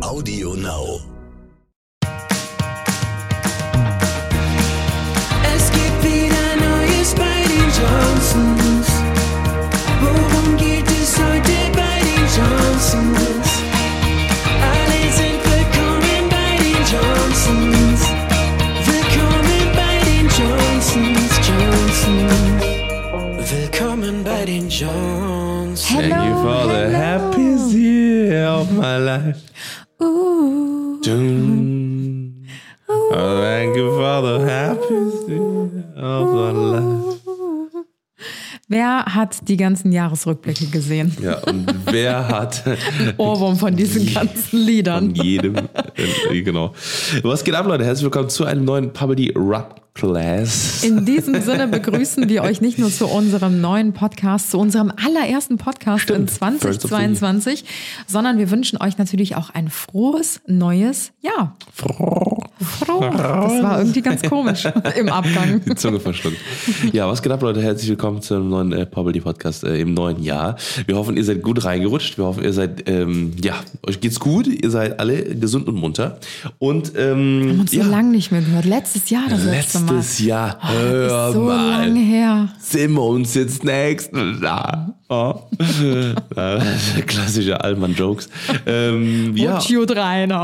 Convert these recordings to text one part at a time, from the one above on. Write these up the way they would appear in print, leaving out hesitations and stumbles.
Audio Now. Es gibt wieder Neues bei den Johnsons. Worum geht es heute bei den Johnsons? Alle sind willkommen bei den Johnsons. Willkommen bei den Johnsons. Willkommen bei den Johnsons. Thank you for the happiest year of my life. Thank you for the happiest year of my life. Wer hat die ganzen Jahresrückblicke gesehen? Ja, und wer hat Ein Ohrwurm von diesen ganzen Liedern. von jedem, genau. Was geht ab, Leute? Herzlich willkommen zu einem neuen Puberty Rap Class. In diesem Sinne begrüßen wir euch nicht nur zu unserem neuen Podcast, zu unserem allerersten Podcast in 2022, sondern wir wünschen euch natürlich auch ein frohes neues Jahr. Froh. Das war irgendwie ganz komisch im Abgang. Die Zunge verschluckt. Ja, was geht ab, Leute? Herzlich willkommen zu einem neuen Puberty Podcast im neuen Jahr. Wir hoffen, ihr seid gut reingerutscht. Wir hoffen, ihr seid, euch geht's gut. Ihr seid alle gesund und munter. Und, Wir haben uns so lange nicht mehr gehört. Letztes Jahr das letzte Mal. Letztes Jahr. Oh, ist so lange her. Sind wir uns jetzt nächstes Jahr. Oh. Klassische Allmann-Jokes. Jut Rainer.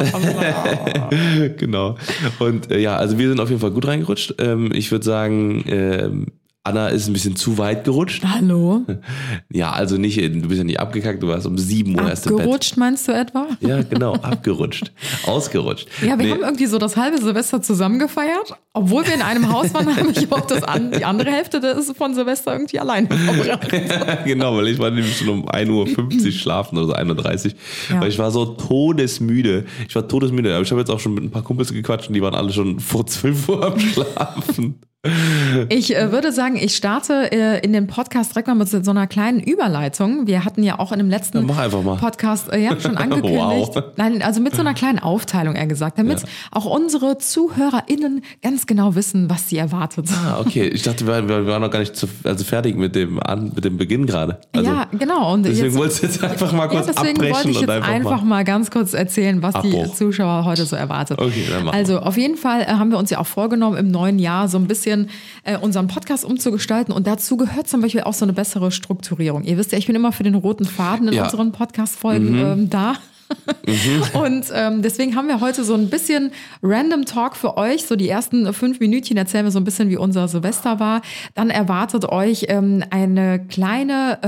Genau. Und also wir sind auf jeden Fall gut reingerutscht. Ich würde sagen, Anna ist ein bisschen zu weit gerutscht. Hallo? Ja, also nicht, du bist ja nicht abgekackt, du warst um 7 Uhr erst im Bett. Abgerutscht meinst du etwa? Ja, genau, abgerutscht. Ausgerutscht. Ja, wir haben irgendwie so das halbe Silvester zusammen gefeiert. Obwohl wir in einem Haus waren, habe ich auch die andere Hälfte von Silvester irgendwie alleine verbracht. Genau, weil ich war nämlich schon um 1.50 Uhr schlafen oder so 1.30 Uhr. Ja. Weil ich war so todesmüde. Aber ich habe jetzt auch schon mit ein paar Kumpels gequatscht und die waren alle schon vor 12 Uhr am Schlafen. Ich würde sagen, ich starte in den Podcast direkt mal mit so einer kleinen Überleitung. Wir hatten ja auch in dem letzten mach einfach mal. Podcast schon angekündigt. Wow. Nein, also mit so einer kleinen Aufteilung eher gesagt, damit auch unsere ZuhörerInnen ganz genau wissen, was sie erwartet. Ah, okay. Ich dachte, wir waren noch gar nicht fertig mit dem Beginn gerade. Also, ja, genau. Und deswegen wolltest du jetzt einfach mal kurz deswegen abbrechen. wollte ich jetzt einfach mal ganz kurz erzählen, was die Zuschauer heute so erwartet. Okay, dann machen wir. Also auf jeden Fall haben wir uns ja auch vorgenommen, im neuen Jahr so ein bisschen unseren Podcast umzugestalten und dazu gehört zum Beispiel auch so eine bessere Strukturierung. Ihr wisst ja, ich bin immer für den roten Faden in unseren Podcast-Folgen da. Und deswegen haben wir heute so ein bisschen Random Talk für euch. So die ersten 5 Minütchen erzählen wir so ein bisschen, wie unser Silvester war. Dann erwartet euch eine kleine...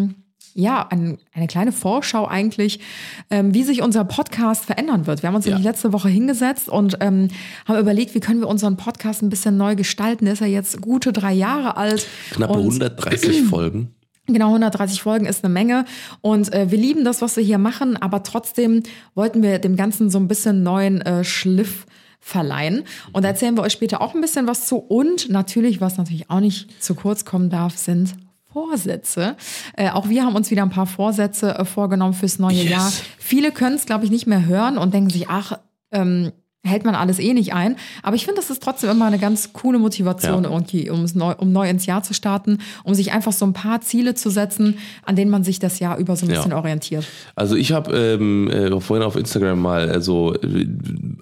eine kleine Vorschau eigentlich, wie sich unser Podcast verändern wird. Wir haben uns nämlich letzte Woche hingesetzt und haben überlegt, wie können wir unseren Podcast ein bisschen neu gestalten. Der ist ja jetzt gute 3 Jahre alt. Knappe 130 Folgen. Genau, 130 Folgen ist eine Menge und wir lieben das, was wir hier machen, aber trotzdem wollten wir dem Ganzen so ein bisschen neuen Schliff verleihen. Und da erzählen wir euch später auch ein bisschen was zu. Und natürlich, was natürlich auch nicht zu kurz kommen darf, sind Vorsätze. Auch wir haben uns wieder ein paar Vorsätze vorgenommen fürs neue Jahr. Viele können es, glaube ich, nicht mehr hören und denken sich, hält man alles nicht ein. Aber ich finde, das ist trotzdem immer eine ganz coole Motivation irgendwie, um neu ins Jahr zu starten, um sich einfach so ein paar Ziele zu setzen, an denen man sich das Jahr über so ein bisschen orientiert. Also ich habe vorhin auf Instagram mal 7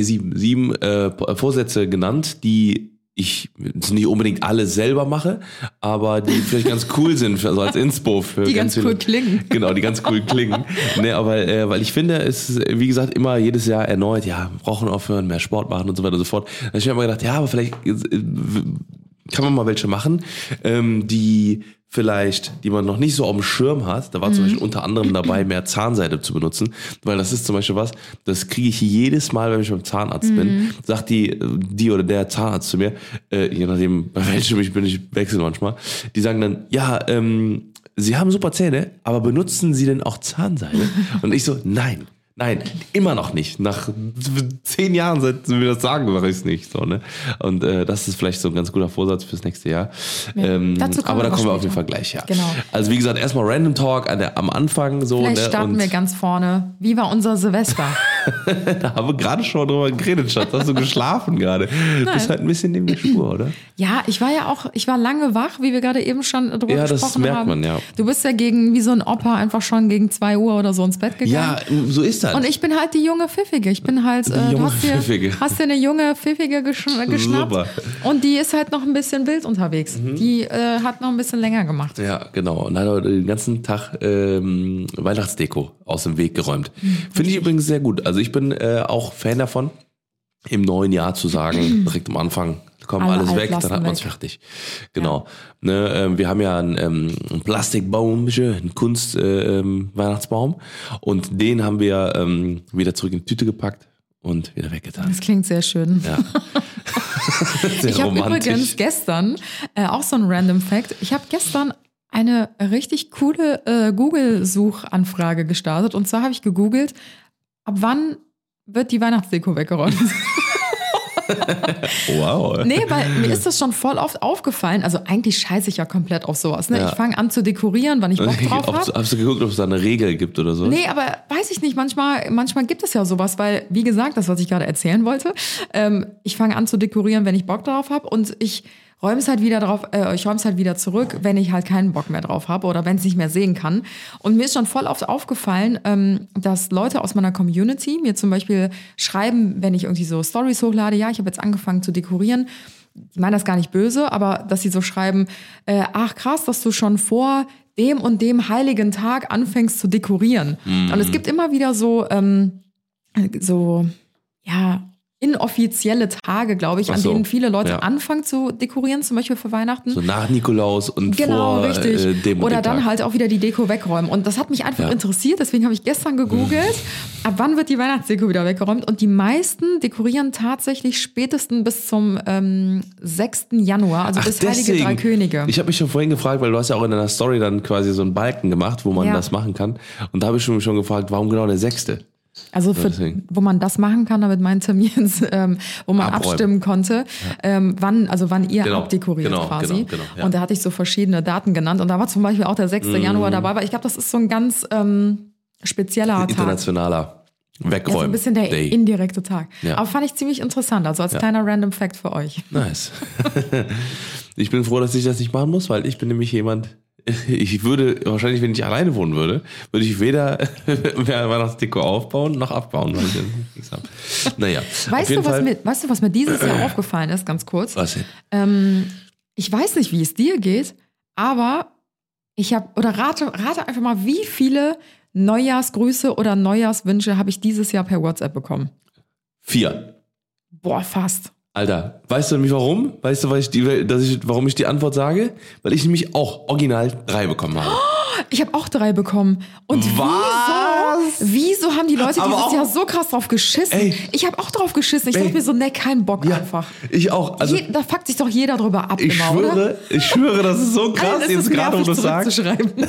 Vorsätze genannt, die ich nicht unbedingt alle selber mache, aber die vielleicht ganz cool sind, also als Inspo für die ganz cool klingen. Genau, die ganz cool klingen. Nee, aber weil ich finde, es ist, wie gesagt, immer jedes Jahr erneut, wir brauchen aufhören, mehr Sport machen und so weiter und so fort. Da habe ich mir immer gedacht, aber vielleicht kann man mal welche machen, die man noch nicht so auf dem Schirm hat. Da war zum Beispiel unter anderem dabei, mehr Zahnseide zu benutzen, weil das ist zum Beispiel was, das kriege ich jedes Mal, wenn ich beim Zahnarzt bin, sagt die oder der Zahnarzt zu mir, je nachdem, bei welchem ich bin, ich wechsle manchmal, die sagen dann, Sie haben super Zähne, aber benutzen Sie denn auch Zahnseide? Und ich so, nein, immer noch nicht. Nach 10 Jahren, seit wir das sagen, mache ich es nicht. So, ne? Und das ist vielleicht so ein ganz guter Vorsatz fürs nächste Jahr. Ja, aber da kommen wir auf jeden Fall gleich, Genau. Also wie gesagt, erstmal Random Talk am Anfang. So, vielleicht starten wir ganz vorne. Wie war unser Silvester? Da haben wir gerade schon drüber geredet, Schatz. Hast du geschlafen gerade? Du bist halt ein bisschen neben der Spur, oder? Ja, ich war lange wach, wie wir gerade eben schon drüber gesprochen haben. Ja, das merkt man, ja. Du bist ja wie so ein Opa einfach schon gegen 2 Uhr oder so ins Bett gegangen. Ja, so ist das. Und ich bin halt die junge Pfiffige. Ich bin halt, hast dir eine junge Pfiffige geschnappt. Super. Und die ist halt noch ein bisschen wild unterwegs. Die hat noch ein bisschen länger gemacht. Ja, genau. Und hat den ganzen Tag Weihnachtsdeko aus dem Weg geräumt. Finde ich übrigens sehr gut. Also ich bin auch Fan davon, im neuen Jahr zu sagen, direkt am Anfang, kommen alles weg, dann hat man es fertig. Genau. Ja. Ne, wir haben ja einen Plastikbaum, einen Kunst-Weihnachtsbaum und den haben wir wieder zurück in die Tüte gepackt und wieder weggetan. Das klingt sehr schön. Ja. Ich habe übrigens gestern, auch so ein Random Fact, ich habe gestern eine richtig coole Google-Suchanfrage gestartet. Und zwar habe ich gegoogelt, ab wann wird die Weihnachtsdeko weggeräumt? Wow. Nee, weil mir ist das schon voll oft aufgefallen. Also eigentlich scheiße ich ja komplett auf sowas. Ne? Ja. Ich fange an zu dekorieren, wann ich Bock drauf habe. Hast du geguckt, ob es da eine Regel gibt oder so? Nee, aber weiß ich nicht. Manchmal gibt es ja sowas, weil, wie gesagt, das, was ich gerade erzählen wollte, ich fange an zu dekorieren, wenn ich Bock drauf habe und ich räume es halt wieder zurück, wenn ich halt keinen Bock mehr drauf habe oder wenn es nicht mehr sehen kann. Und mir ist schon voll oft aufgefallen, dass Leute aus meiner Community mir zum Beispiel schreiben, wenn ich irgendwie so Stories hochlade, ja, ich habe jetzt angefangen zu dekorieren. Ich meine das gar nicht böse, aber dass sie so schreiben, ach krass, dass du schon vor dem und dem heiligen Tag anfängst zu dekorieren. Mhm. Und es gibt immer wieder so inoffizielle Tage, glaube ich, an denen viele Leute anfangen zu dekorieren, zum Beispiel für Weihnachten. So nach Nikolaus und vor richtig. Dem oder dann Tag. halt auch wieder die Deko wegräumen. Und das hat mich einfach interessiert, deswegen habe ich gestern gegoogelt, ab wann wird die Weihnachtsdeko wieder weggeräumt. Und die meisten dekorieren tatsächlich spätestens bis zum 6. Januar, also bis Heilige Drei Könige. Ich habe mich schon vorhin gefragt, weil du hast ja auch in deiner Story dann quasi so einen Balken gemacht, wo man das machen kann. Und da habe ich schon gefragt, warum genau der 6.? Also wo man das machen kann, damit meinte mir jetzt, wo man abstimmen konnte, wann ihr abdekoriert quasi. Genau, ja. Und da hatte ich so verschiedene Daten genannt und da war zum Beispiel auch der 6. Januar dabei, weil ich glaube, das ist so ein ganz spezieller Tag. Internationaler Wegräumen. Ja, so ein bisschen der indirekte Tag. Ja. Aber fand ich ziemlich interessant, also als kleiner Random Fact für euch. Nice. Ich bin froh, dass ich das nicht machen muss, weil ich bin nämlich jemand... Ich würde wahrscheinlich, wenn ich alleine wohnen würde ich weder Weihnachtsdeko aufbauen noch abbauen. Weil ich nichts habe. Naja. Weißt du, was mir dieses Jahr aufgefallen ist, ganz kurz? Was denn? Ich weiß nicht, wie es dir geht, aber rate einfach mal, wie viele Neujahrsgrüße oder Neujahrswünsche habe ich dieses Jahr per WhatsApp bekommen? 4. Boah, fast. Alter, weißt du nämlich warum? Weißt du, warum ich die Antwort sage? Weil ich nämlich auch original 3 bekommen habe. Ich habe auch 3 bekommen. Und wieso haben die Leute dieses Jahr so krass drauf geschissen? Ey, ich habe auch drauf geschissen. Ich dachte mir so, kein Bock einfach. Ich auch. Also, da fuckt sich doch jeder drüber ab ich schwöre, das ist so krass, jetzt gerade, wo du das sagst.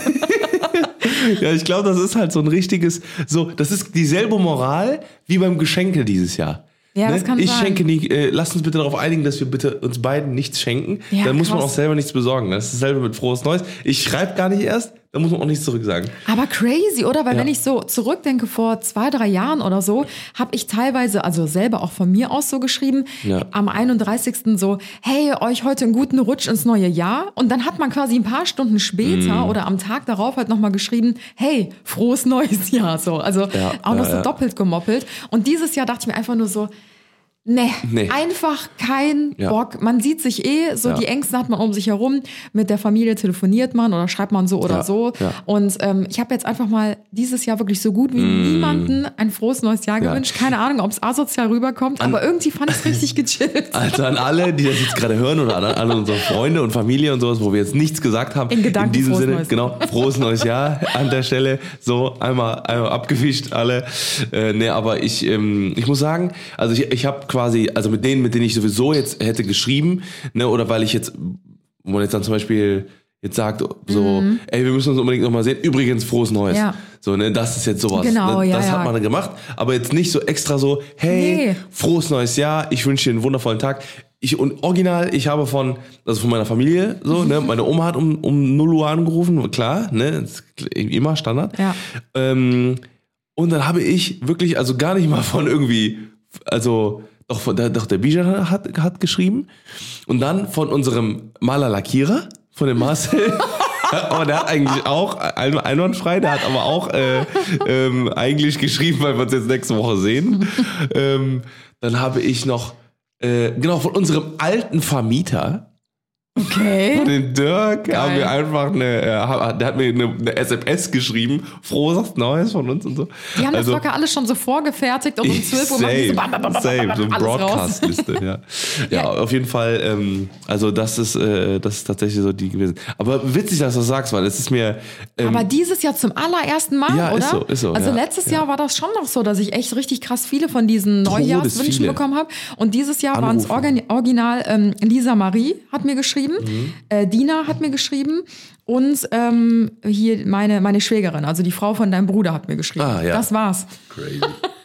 Ja, ich glaube, das ist halt so ein richtiges, das ist dieselbe Moral wie beim Geschenke dieses Jahr. Ja, das kann ich sein. Schenke nie, lasst uns bitte darauf einigen, dass wir bitte uns beiden nichts schenken. Ja, dann muss man auch selber nichts besorgen. Das ist dasselbe mit Frohes Neues. Ich schreibe gar nicht erst, dann muss man auch nichts zurücksagen. Aber crazy, oder? Weil wenn ich so zurückdenke, vor 2-3 Jahren oder so, habe ich teilweise, also selber auch von mir aus so geschrieben, am 31. so, hey, euch heute einen guten Rutsch ins neue Jahr. Und dann hat man quasi ein paar Stunden später oder am Tag darauf halt nochmal geschrieben, hey, frohes neues Jahr. So. Also auch noch so doppelt gemoppelt. Und dieses Jahr dachte ich mir einfach nur so, Nee, einfach kein Bock. Man sieht sich die Ängste hat man um sich herum. Mit der Familie telefoniert man oder schreibt man so oder so. Ja. Und ich habe jetzt einfach mal dieses Jahr wirklich so gut wie niemanden ein frohes neues Jahr gewünscht. Keine Ahnung, ob es asozial rüberkommt, aber irgendwie fand ich es richtig gechillt. Also an alle, die das jetzt gerade hören oder an alle unsere Freunde und Familie und sowas, wo wir jetzt nichts gesagt haben. In Gedanken diesem frohes Sinne, neues genau, frohes neues Jahr an der Stelle. So, einmal abgewischt alle. Aber ich muss sagen, also ich habe quasi, also mit denen ich sowieso jetzt hätte geschrieben, ne, oder weil ich jetzt, wo man jetzt dann zum Beispiel jetzt sagt, so, ey, wir müssen uns unbedingt nochmal sehen, übrigens, frohes Neues. Ja. So, ne, das ist jetzt sowas. Genau, ne, das hat man gemacht, aber jetzt nicht so extra so, hey, frohes neues Jahr, ich wünsche dir einen wundervollen Tag. Und original, ich habe von meiner Familie, so, ne, meine Oma hat um 0 Uhr angerufen, klar, ne, immer Standard. Ja. Und dann habe ich wirklich, also gar nicht mal von irgendwie, also doch der Bijan hat geschrieben und dann von unserem Maler Lackierer, von dem Marcel. Aber der hat eigentlich auch einwandfrei, der hat aber auch eigentlich geschrieben, weil wir uns jetzt nächste Woche sehen. Dann habe ich noch, von unserem alten Vermieter, Okay. von den Dirk, Geil. haben wir einfach der hat mir eine SMS geschrieben, frohes Neues von uns und so. Die haben das locker alles schon so vorgefertigt und um 12 Uhr machen die so so eine alles raus. Broadcast-Liste, ja, auf jeden Fall, also das ist tatsächlich so die gewesen. Aber witzig, dass du das sagst, weil es ist mir... Aber dieses Jahr zum allerersten Mal, Ja, ist oder? so, ist so, Also ja, letztes Jahr war das schon noch so, dass ich echt richtig krass viele von diesen Neujahrswünschen viele. bekommen habe. Und dieses Jahr waren es Anrufe. original, Lisa Marie hat mir geschrieben, Dina hat mir geschrieben und hier meine Schwägerin, also die Frau von deinem Bruder hat mir geschrieben. Ah, ja. Das war's. Crazy.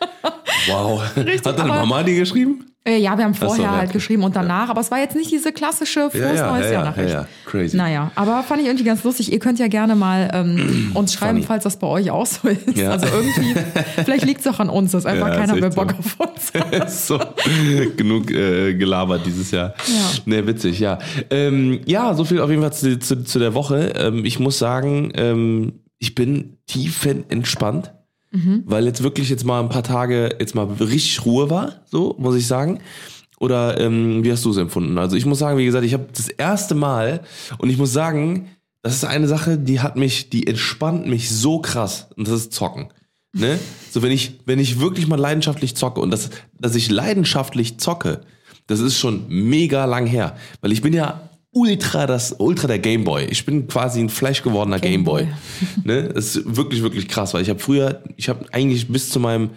Wow. Richtig, Hat deine aber- Mama die geschrieben? Ja, wir haben vorher ja, halt okay. geschrieben und danach, aber es war jetzt nicht diese klassische frohes neues Jahr Nachricht. Ja, crazy. Naja, aber fand ich irgendwie ganz lustig. Ihr könnt ja gerne mal uns schreiben, Funny. falls das bei euch auch so ist. Ja. Also irgendwie, vielleicht liegt es auch an uns, dass einfach Ja, keiner ist mehr echt Bock so. auf uns hat. So, genug gelabert dieses Jahr. Ja. Ne, witzig, ja. Ja, so viel auf jeden Fall zu der Woche. Ich muss sagen, ich bin tiefenentspannt, weil jetzt wirklich jetzt mal ein paar Tage jetzt mal richtig Ruhe war, so muss ich sagen. Oder wie hast du es empfunden? Also ich muss sagen, wie gesagt, ich habe das erste Mal und ich muss sagen, das ist eine Sache, die entspannt mich so krass und das ist Zocken. Ne? So wenn ich wirklich mal leidenschaftlich zocke und dass ich leidenschaftlich zocke, das ist schon mega lang her, weil ich bin ja ultra der Gameboy. Ich bin quasi ein Flash gewordener Gameboy. Ne? Das ist wirklich, wirklich krass, weil ich habe eigentlich bis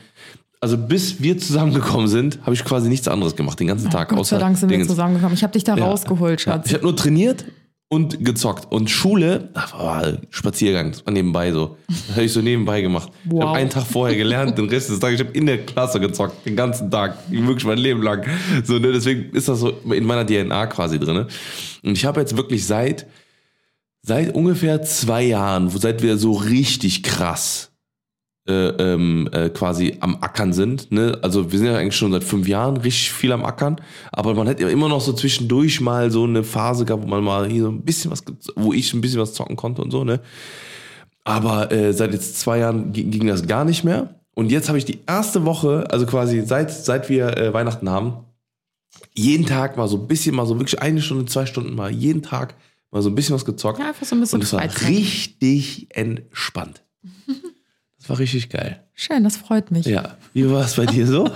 wir zusammengekommen sind, habe ich quasi nichts anderes gemacht, den ganzen Tag. Gott sei Dank sind wir Dingens. zusammengekommen. Ich habe dich da rausgeholt, Ja. Schatz. Ich habe nur trainiert und gezockt. Und Schule, Spaziergang, das war nebenbei so. Das habe ich so nebenbei gemacht. Ich Wow. habe einen Tag vorher gelernt, den Rest des Tages, ich habe in der Klasse gezockt, den ganzen Tag, wirklich mein Leben lang. So, ne, deswegen ist das so in meiner DNA quasi drin. Und ich habe jetzt wirklich seit ungefähr 2 Jahren, seit wir so richtig krass quasi am Ackern sind. Ne? Also wir sind ja eigentlich schon seit 5 Jahren richtig viel am Ackern, aber man hat ja immer noch so zwischendurch mal so eine Phase gehabt, wo man mal hier so ein bisschen wo ich ein bisschen was zocken konnte und so, ne? Aber seit jetzt 2 Jahren ging das gar nicht mehr. Und jetzt habe ich die erste Woche, also quasi seit wir Weihnachten haben, jeden Tag mal so ein bisschen, mal so wirklich 1 Stunde, 2 Stunden mal jeden Tag mal so ein bisschen was gezockt. Ja, einfach so ein bisschen und es war Freizeit. richtig entspannt. Das war richtig geil. Schön, das freut mich. Ja, wie war es bei dir so?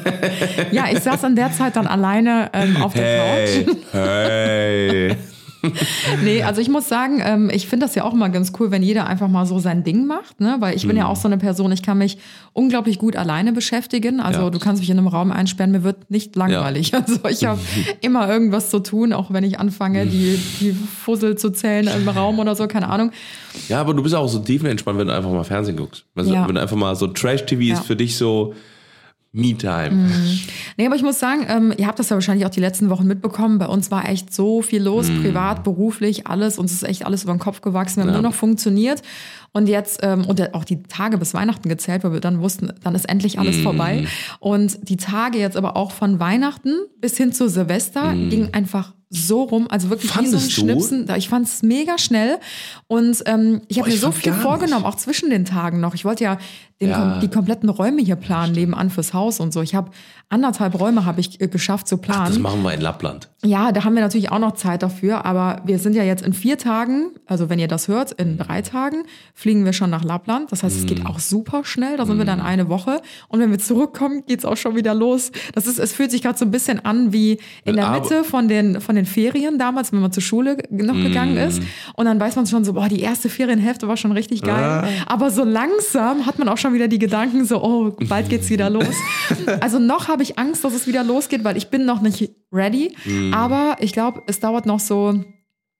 Ja, ich saß in der Zeit dann alleine auf der Couch. Hey. Nee, also ich muss sagen, ich finde das ja auch immer ganz cool, wenn jeder einfach mal so sein Ding macht, ne? Weil ich bin ja auch so eine Person, ich kann mich unglaublich gut alleine beschäftigen. Also Ja. du kannst mich in einem Raum einsperren, mir wird nicht langweilig. Also ich habe immer irgendwas zu tun, auch wenn ich anfange, die Fussel zu zählen im Raum oder so, keine Ahnung. Ja, aber du bist auch so tiefenentspannt, wenn du einfach mal Fernsehen guckst. Also, Ja. wenn du einfach mal so Trash-TV Ja. ist für dich so Me-Time. Nee, aber ich muss sagen, ihr habt das ja wahrscheinlich auch die letzten Wochen mitbekommen. Bei uns war echt so viel los, privat, beruflich, alles. Uns ist echt alles über den Kopf gewachsen. Wir haben nur noch funktioniert. Und jetzt, und auch die Tage bis Weihnachten gezählt, weil wir dann wussten, dann ist endlich alles vorbei. Und die Tage jetzt aber auch von Weihnachten bis hin zu Silvester gingen einfach so rum, also wirklich wie so ein Fandest du? Schnipsen. Ich fand es mega schnell und ich habe mir ich so fand viel gar vorgenommen, nicht. auch zwischen den Tagen noch. Ich wollte ja die kompletten Räume hier planen, nebenan fürs Haus und so. Ich habe 1,5 Räume habe ich geschafft zu planen. Das machen wir in Lappland. Ja, da haben wir natürlich auch noch Zeit dafür, aber wir sind ja jetzt in 4 Tagen, also wenn ihr das hört, in 3 Tagen fliegen wir schon nach Lappland. Das heißt, es geht auch super schnell, da sind wir dann eine Woche und wenn wir zurückkommen, geht's auch schon wieder los. Es fühlt sich gerade so ein bisschen an wie in der Aber- Mitte von den Ferien damals, wenn man zur Schule noch gegangen ist und dann weiß man schon so, boah, die erste Ferienhälfte war schon richtig geil, aber so langsam hat man auch schon wieder die Gedanken so, oh, bald geht's wieder los. Also noch habe ich Angst, dass es wieder losgeht, weil ich bin noch nicht ready. Aber ich glaube, es dauert noch so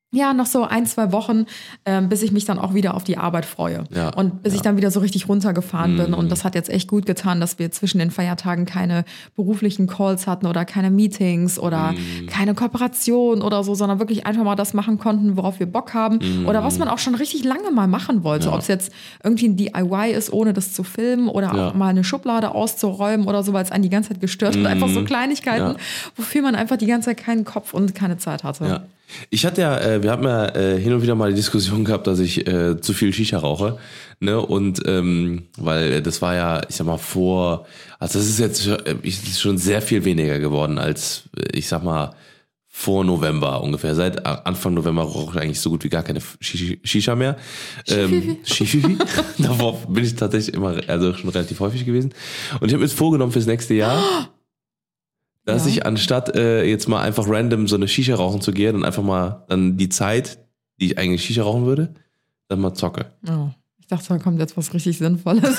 ja, noch so 1-2 Wochen, bis ich mich dann auch wieder auf die Arbeit freue. Ja, Und bis ich dann wieder so richtig runtergefahren bin. Und das hat jetzt echt gut getan, dass wir zwischen den Feiertagen keine beruflichen Calls hatten oder keine Meetings oder keine Kooperation oder so, sondern wirklich einfach mal das machen konnten, worauf wir Bock haben. Oder was man auch schon richtig lange mal machen wollte. Ob es jetzt irgendwie ein DIY ist, ohne das zu filmen oder auch mal eine Schublade auszuräumen oder so, weil es einen die ganze Zeit gestört hat. Einfach so Kleinigkeiten, wofür man einfach die ganze Zeit keinen Kopf und keine Zeit hatte. Ja. Ich hatte ja, wir haben ja hin und wieder mal die Diskussion gehabt, dass ich zu viel Shisha rauche, ne? Und weil das war ja, ich sag mal also das ist jetzt ist schon sehr viel weniger geworden als, ich sag mal, vor November ungefähr. Seit Anfang November rauche ich eigentlich so gut wie gar keine Shisha mehr. Shififi. Davor bin ich tatsächlich immer, also schon relativ häufig gewesen. Und ich habe mir jetzt vorgenommen fürs nächste Jahr, dass ich anstatt jetzt mal einfach random so eine Shisha rauchen zu gehen und einfach mal dann die Zeit, die ich eigentlich Shisha rauchen würde, dann mal zocke. Oh, ich dachte, da kommt jetzt was richtig Sinnvolles.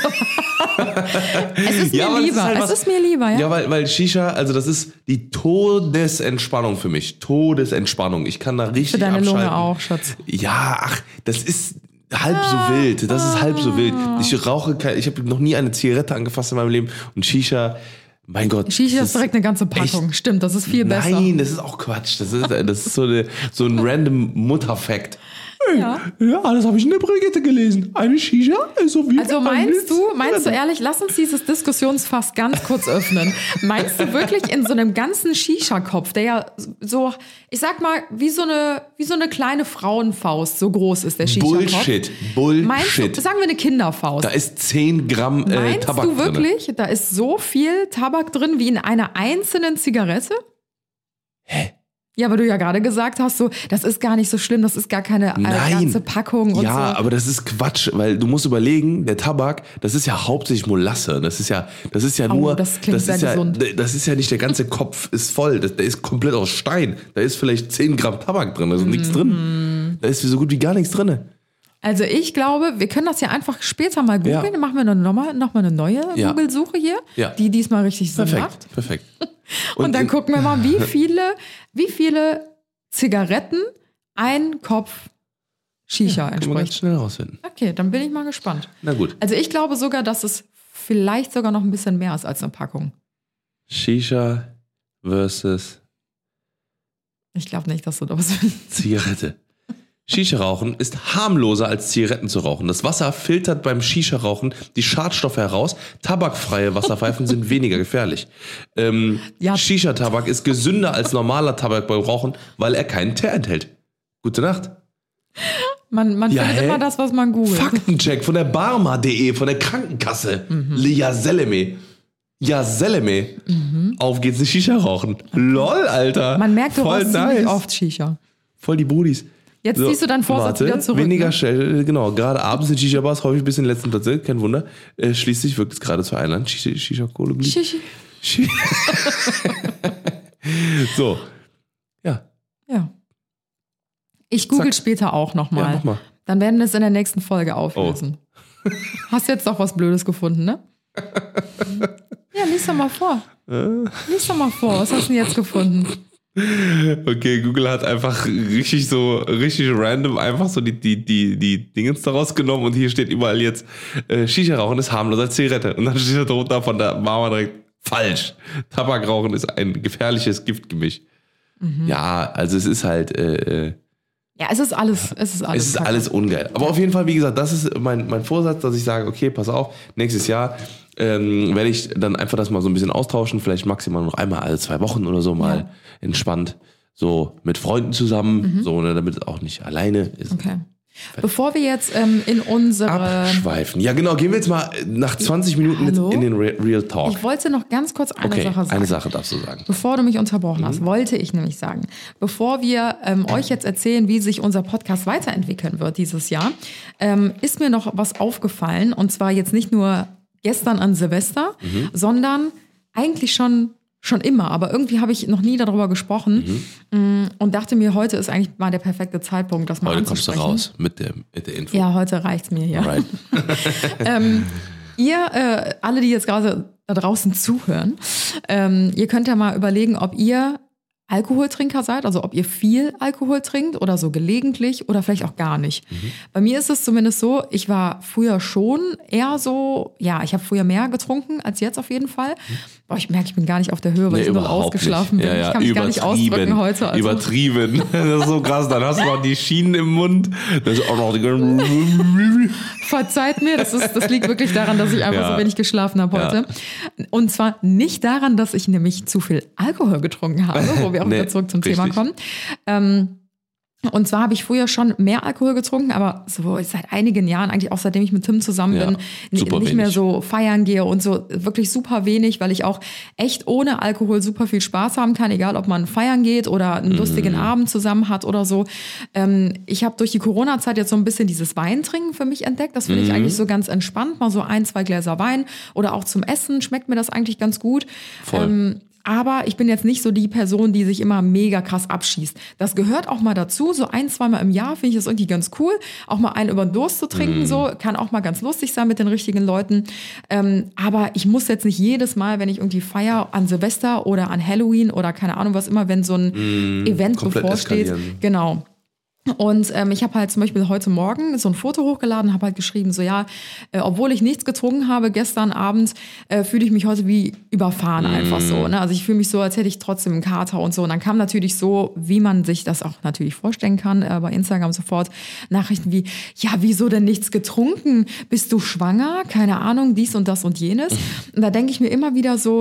Es ist mir lieber. Halt es ist mir lieber, ja. Ja, weil Shisha, also das ist die Todesentspannung für mich. Todesentspannung. Ich kann da richtig für deine abschalten. Lunge auch, Schatz. Ja, das ist halb so wild. Das ist halb so wild. Ich habe noch nie eine Zigarette angefasst in meinem Leben und Shisha. Mein Gott. Shisha ist direkt eine ganze Packung. Stimmt, das ist viel besser. Nein, das ist auch Quatsch. Das ist so ein random Mutter-Fact. Ja. Ja, das habe ich in der Brigitte gelesen. Eine Shisha ist so wie Also meinst du ehrlich, lass uns dieses Diskussionsfass ganz kurz öffnen. Meinst du wirklich in so einem ganzen Shisha-Kopf, der ja so, ich sag mal, wie so eine kleine Frauenfaust so groß ist, der Shisha-Kopf? Bullshit. Meinst du, sagen wir eine Kinderfaust. Da ist 10 Gramm Tabak drin. Meinst du wirklich, da ist so viel Tabak drin wie in einer einzelnen Zigarette? Hä? Ja, weil du ja gerade gesagt hast, so, das ist gar nicht so schlimm, das ist gar keine ganze Packung und so. Ja, aber das ist Quatsch, weil du musst überlegen, der Tabak, das ist ja hauptsächlich Molasse. Das ist ja nur, das klingt sehr gesund. Das ist ja nicht, der ganze Kopf ist voll, der ist komplett aus Stein. Da ist vielleicht 10 Gramm Tabak drin, da ist nichts drin. Da ist so gut wie gar nichts drin. Also ich glaube, wir können das ja einfach später mal googeln, dann machen wir dann noch mal eine neue Google-Suche hier, die diesmal richtig Sinn macht. Perfekt. Und dann gucken wir mal, wie viele Zigaretten ein Kopf Shisha entspricht. Kann man ganz schnell rausfinden. Okay, dann bin ich mal gespannt. Na gut. Also ich glaube sogar, dass es vielleicht sogar noch ein bisschen mehr ist als eine Packung. Shisha versus Ich glaube nicht, dass du da was findest. Zigarette. Shisha-Rauchen ist harmloser als Zigaretten zu rauchen. Das Wasser filtert beim Shisha-Rauchen die Schadstoffe heraus. Tabakfreie Wasserpfeifen sind weniger gefährlich. Shisha-Tabak ist gesünder als normaler Tabak beim Rauchen, weil er keinen Teer enthält. Gute Nacht. Man findet immer das, was man googelt. Faktencheck von der Barma.de, von der Krankenkasse. Ja Seleme. Auf geht's, nicht Shisha rauchen. Lol, Alter. Man merkt, du voll rauchst ziemlich oft Shisha. Voll die Brudis. Jetzt ziehst du deinen Vorsatz wieder zurück. Weniger schnell, genau. Gerade abends in Shisha-Bars häufig bis in den letzten Platz. Kein Wunder. Schließlich wirkt es gerade zu Einland. Shisha-Kohle. So. Ja. Ich google später auch nochmal. Ja, mach mal. Dann werden wir es in der nächsten Folge auflösen. Oh. Hast jetzt doch was Blödes gefunden, ne? Ja, lies doch mal vor. Was hast du denn jetzt gefunden? Okay, Google hat einfach richtig random einfach so die Dingens daraus genommen und hier steht überall jetzt Shisha-Rauchen ist harmloser als Zigarette. Und dann steht da drunter von der Mama direkt falsch. Tabakrauchen ist ein gefährliches Giftgemisch. Ja, also es ist halt ja, es ist alles ungeil. Aber auf jeden Fall, wie gesagt, das ist mein Vorsatz, dass ich sage, okay, pass auf, nächstes Jahr werde ich dann einfach das mal so ein bisschen austauschen, vielleicht maximal noch einmal alle 2 Wochen oder so mal entspannt, so mit Freunden zusammen, so, ne, damit es auch nicht alleine ist. Okay. Bevor wir jetzt in unsere... Abschweifen. Ja, genau. Gehen wir jetzt mal nach 20 Minuten in den Real Talk. Ich wollte noch ganz kurz eine Sache sagen. Eine Sache darfst du sagen. Bevor du mich unterbrochen hast, wollte ich nämlich sagen, bevor wir euch jetzt erzählen, wie sich unser Podcast weiterentwickeln wird dieses Jahr, ist mir noch was aufgefallen. Und zwar jetzt nicht nur gestern an Silvester, sondern eigentlich schon immer, aber irgendwie habe ich noch nie darüber gesprochen und dachte mir, heute ist eigentlich mal der perfekte Zeitpunkt, das mal anzusprechen. Heute kommst du raus mit der Info. Ja, heute reicht's mir hier. Right. Ihr, alle, die jetzt gerade da draußen zuhören, ihr könnt ja mal überlegen, ob ihr Alkoholtrinker seid, also ob ihr viel Alkohol trinkt oder so gelegentlich oder vielleicht auch gar nicht. Bei mir ist es zumindest so, ich war früher schon eher so, ja, ich habe früher mehr getrunken als jetzt auf jeden Fall. Boah, ich merke, ich bin gar nicht auf der Höhe, weil ich nur ausgeschlafen bin. Ja, ich kann mich gar nicht ausdrücken heute. Also. Übertrieben. Das ist so krass. Dann hast du noch die Schienen im Mund. Das ist auch noch Verzeiht mir, das liegt wirklich daran, dass ich einfach so wenig geschlafen habe heute. Ja. Und zwar nicht daran, dass ich nämlich zu viel Alkohol getrunken habe, wo wir auch wieder zurück zum Thema kommen. Und zwar habe ich früher schon mehr Alkohol getrunken, aber so seit einigen Jahren, eigentlich auch seitdem ich mit Tim zusammen bin, nicht mehr so feiern gehe und so, wirklich super wenig, weil ich auch echt ohne Alkohol super viel Spaß haben kann, egal ob man feiern geht oder einen lustigen Abend zusammen hat oder so. Ich habe durch die Corona-Zeit jetzt so ein bisschen dieses Weintrinken für mich entdeckt. Das finde ich eigentlich so ganz entspannt, mal so 1-2 Gläser Wein oder auch zum Essen schmeckt mir das eigentlich ganz gut. Voll. Aber ich bin jetzt nicht so die Person, die sich immer mega krass abschießt. Das gehört auch mal dazu. So 1-2 Mal im Jahr finde ich das irgendwie ganz cool. Auch mal einen über den Durst zu trinken, so kann auch mal ganz lustig sein mit den richtigen Leuten. Aber ich muss jetzt nicht jedes Mal, wenn ich irgendwie feiere, an Silvester oder an Halloween oder keine Ahnung was immer, wenn so ein Event bevorsteht. Genau. Und ich habe halt zum Beispiel heute Morgen so ein Foto hochgeladen, habe halt geschrieben, so ja, obwohl ich nichts getrunken habe gestern Abend, fühle ich mich heute wie überfahren einfach so. Ne? Also ich fühle mich so, als hätte ich trotzdem einen Kater und so. Und dann kam natürlich so, wie man sich das auch natürlich vorstellen kann, bei Instagram sofort Nachrichten wie, ja, wieso denn nichts getrunken? Bist du schwanger? Keine Ahnung, dies und das und jenes. Und da denke ich mir immer wieder so,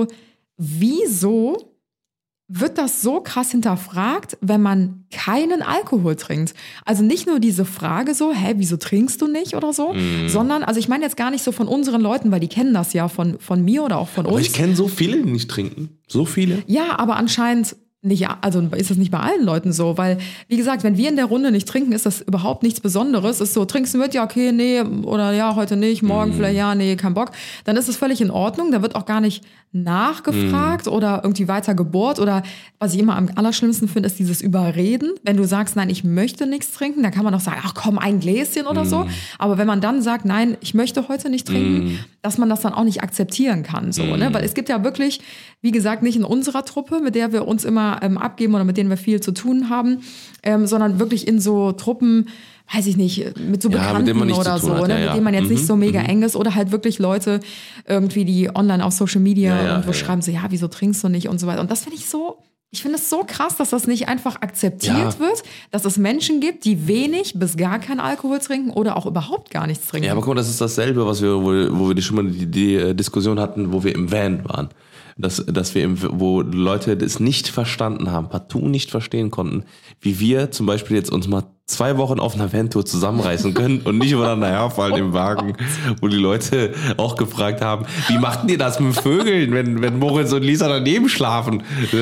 wieso wird das so krass hinterfragt, wenn man keinen Alkohol trinkt? Also nicht nur diese Frage so, wieso trinkst du nicht oder so, sondern, also ich meine jetzt gar nicht so von unseren Leuten, weil die kennen das ja von mir oder auch von uns. Aber ich kenne so viele, die nicht trinken. So viele. Ja, aber anscheinend nicht, also ist das nicht bei allen Leuten so, weil, wie gesagt, wenn wir in der Runde nicht trinken, ist das überhaupt nichts Besonderes. Ist so, trinkst du mit? Ja, okay, nee, oder ja, heute nicht, morgen vielleicht, ja, nee, kein Bock. Dann ist es völlig in Ordnung, da wird auch gar nicht nachgefragt oder irgendwie weiter gebohrt oder was ich immer am allerschlimmsten finde, ist dieses Überreden. Wenn du sagst, nein, ich möchte nichts trinken, dann kann man doch sagen, ach komm, ein Gläschen oder so. Aber wenn man dann sagt, nein, ich möchte heute nicht trinken, dass man das dann auch nicht akzeptieren kann, so, ne? Weil es gibt ja wirklich, wie gesagt, nicht in unserer Truppe, mit der wir uns immer abgeben oder mit denen wir viel zu tun haben, sondern wirklich in so Truppen, weiß ich nicht, mit so Bekannten oder so, ne? Mit denen man jetzt nicht so mega eng ist oder halt wirklich Leute irgendwie, die online auf Social Media irgendwo schreiben so, ja, wieso trinkst du nicht und so weiter. Und das finde ich finde es so krass, dass das nicht einfach akzeptiert wird, dass es Menschen gibt, die wenig bis gar keinen Alkohol trinken oder auch überhaupt gar nichts trinken. Ja, aber guck mal, das ist dasselbe, was wo wir schon mal die Diskussion hatten, wo wir im Van waren. Dass wir wo Leute das nicht verstanden haben, partout nicht verstehen konnten, wie wir zum Beispiel jetzt uns mal 2 Wochen auf einer Van-Tour zusammenreißen können und nicht übereinander herfallen im Wagen, wo die Leute auch gefragt haben, wie machten ihr das mit Vögeln, wenn Moritz und Lisa daneben schlafen?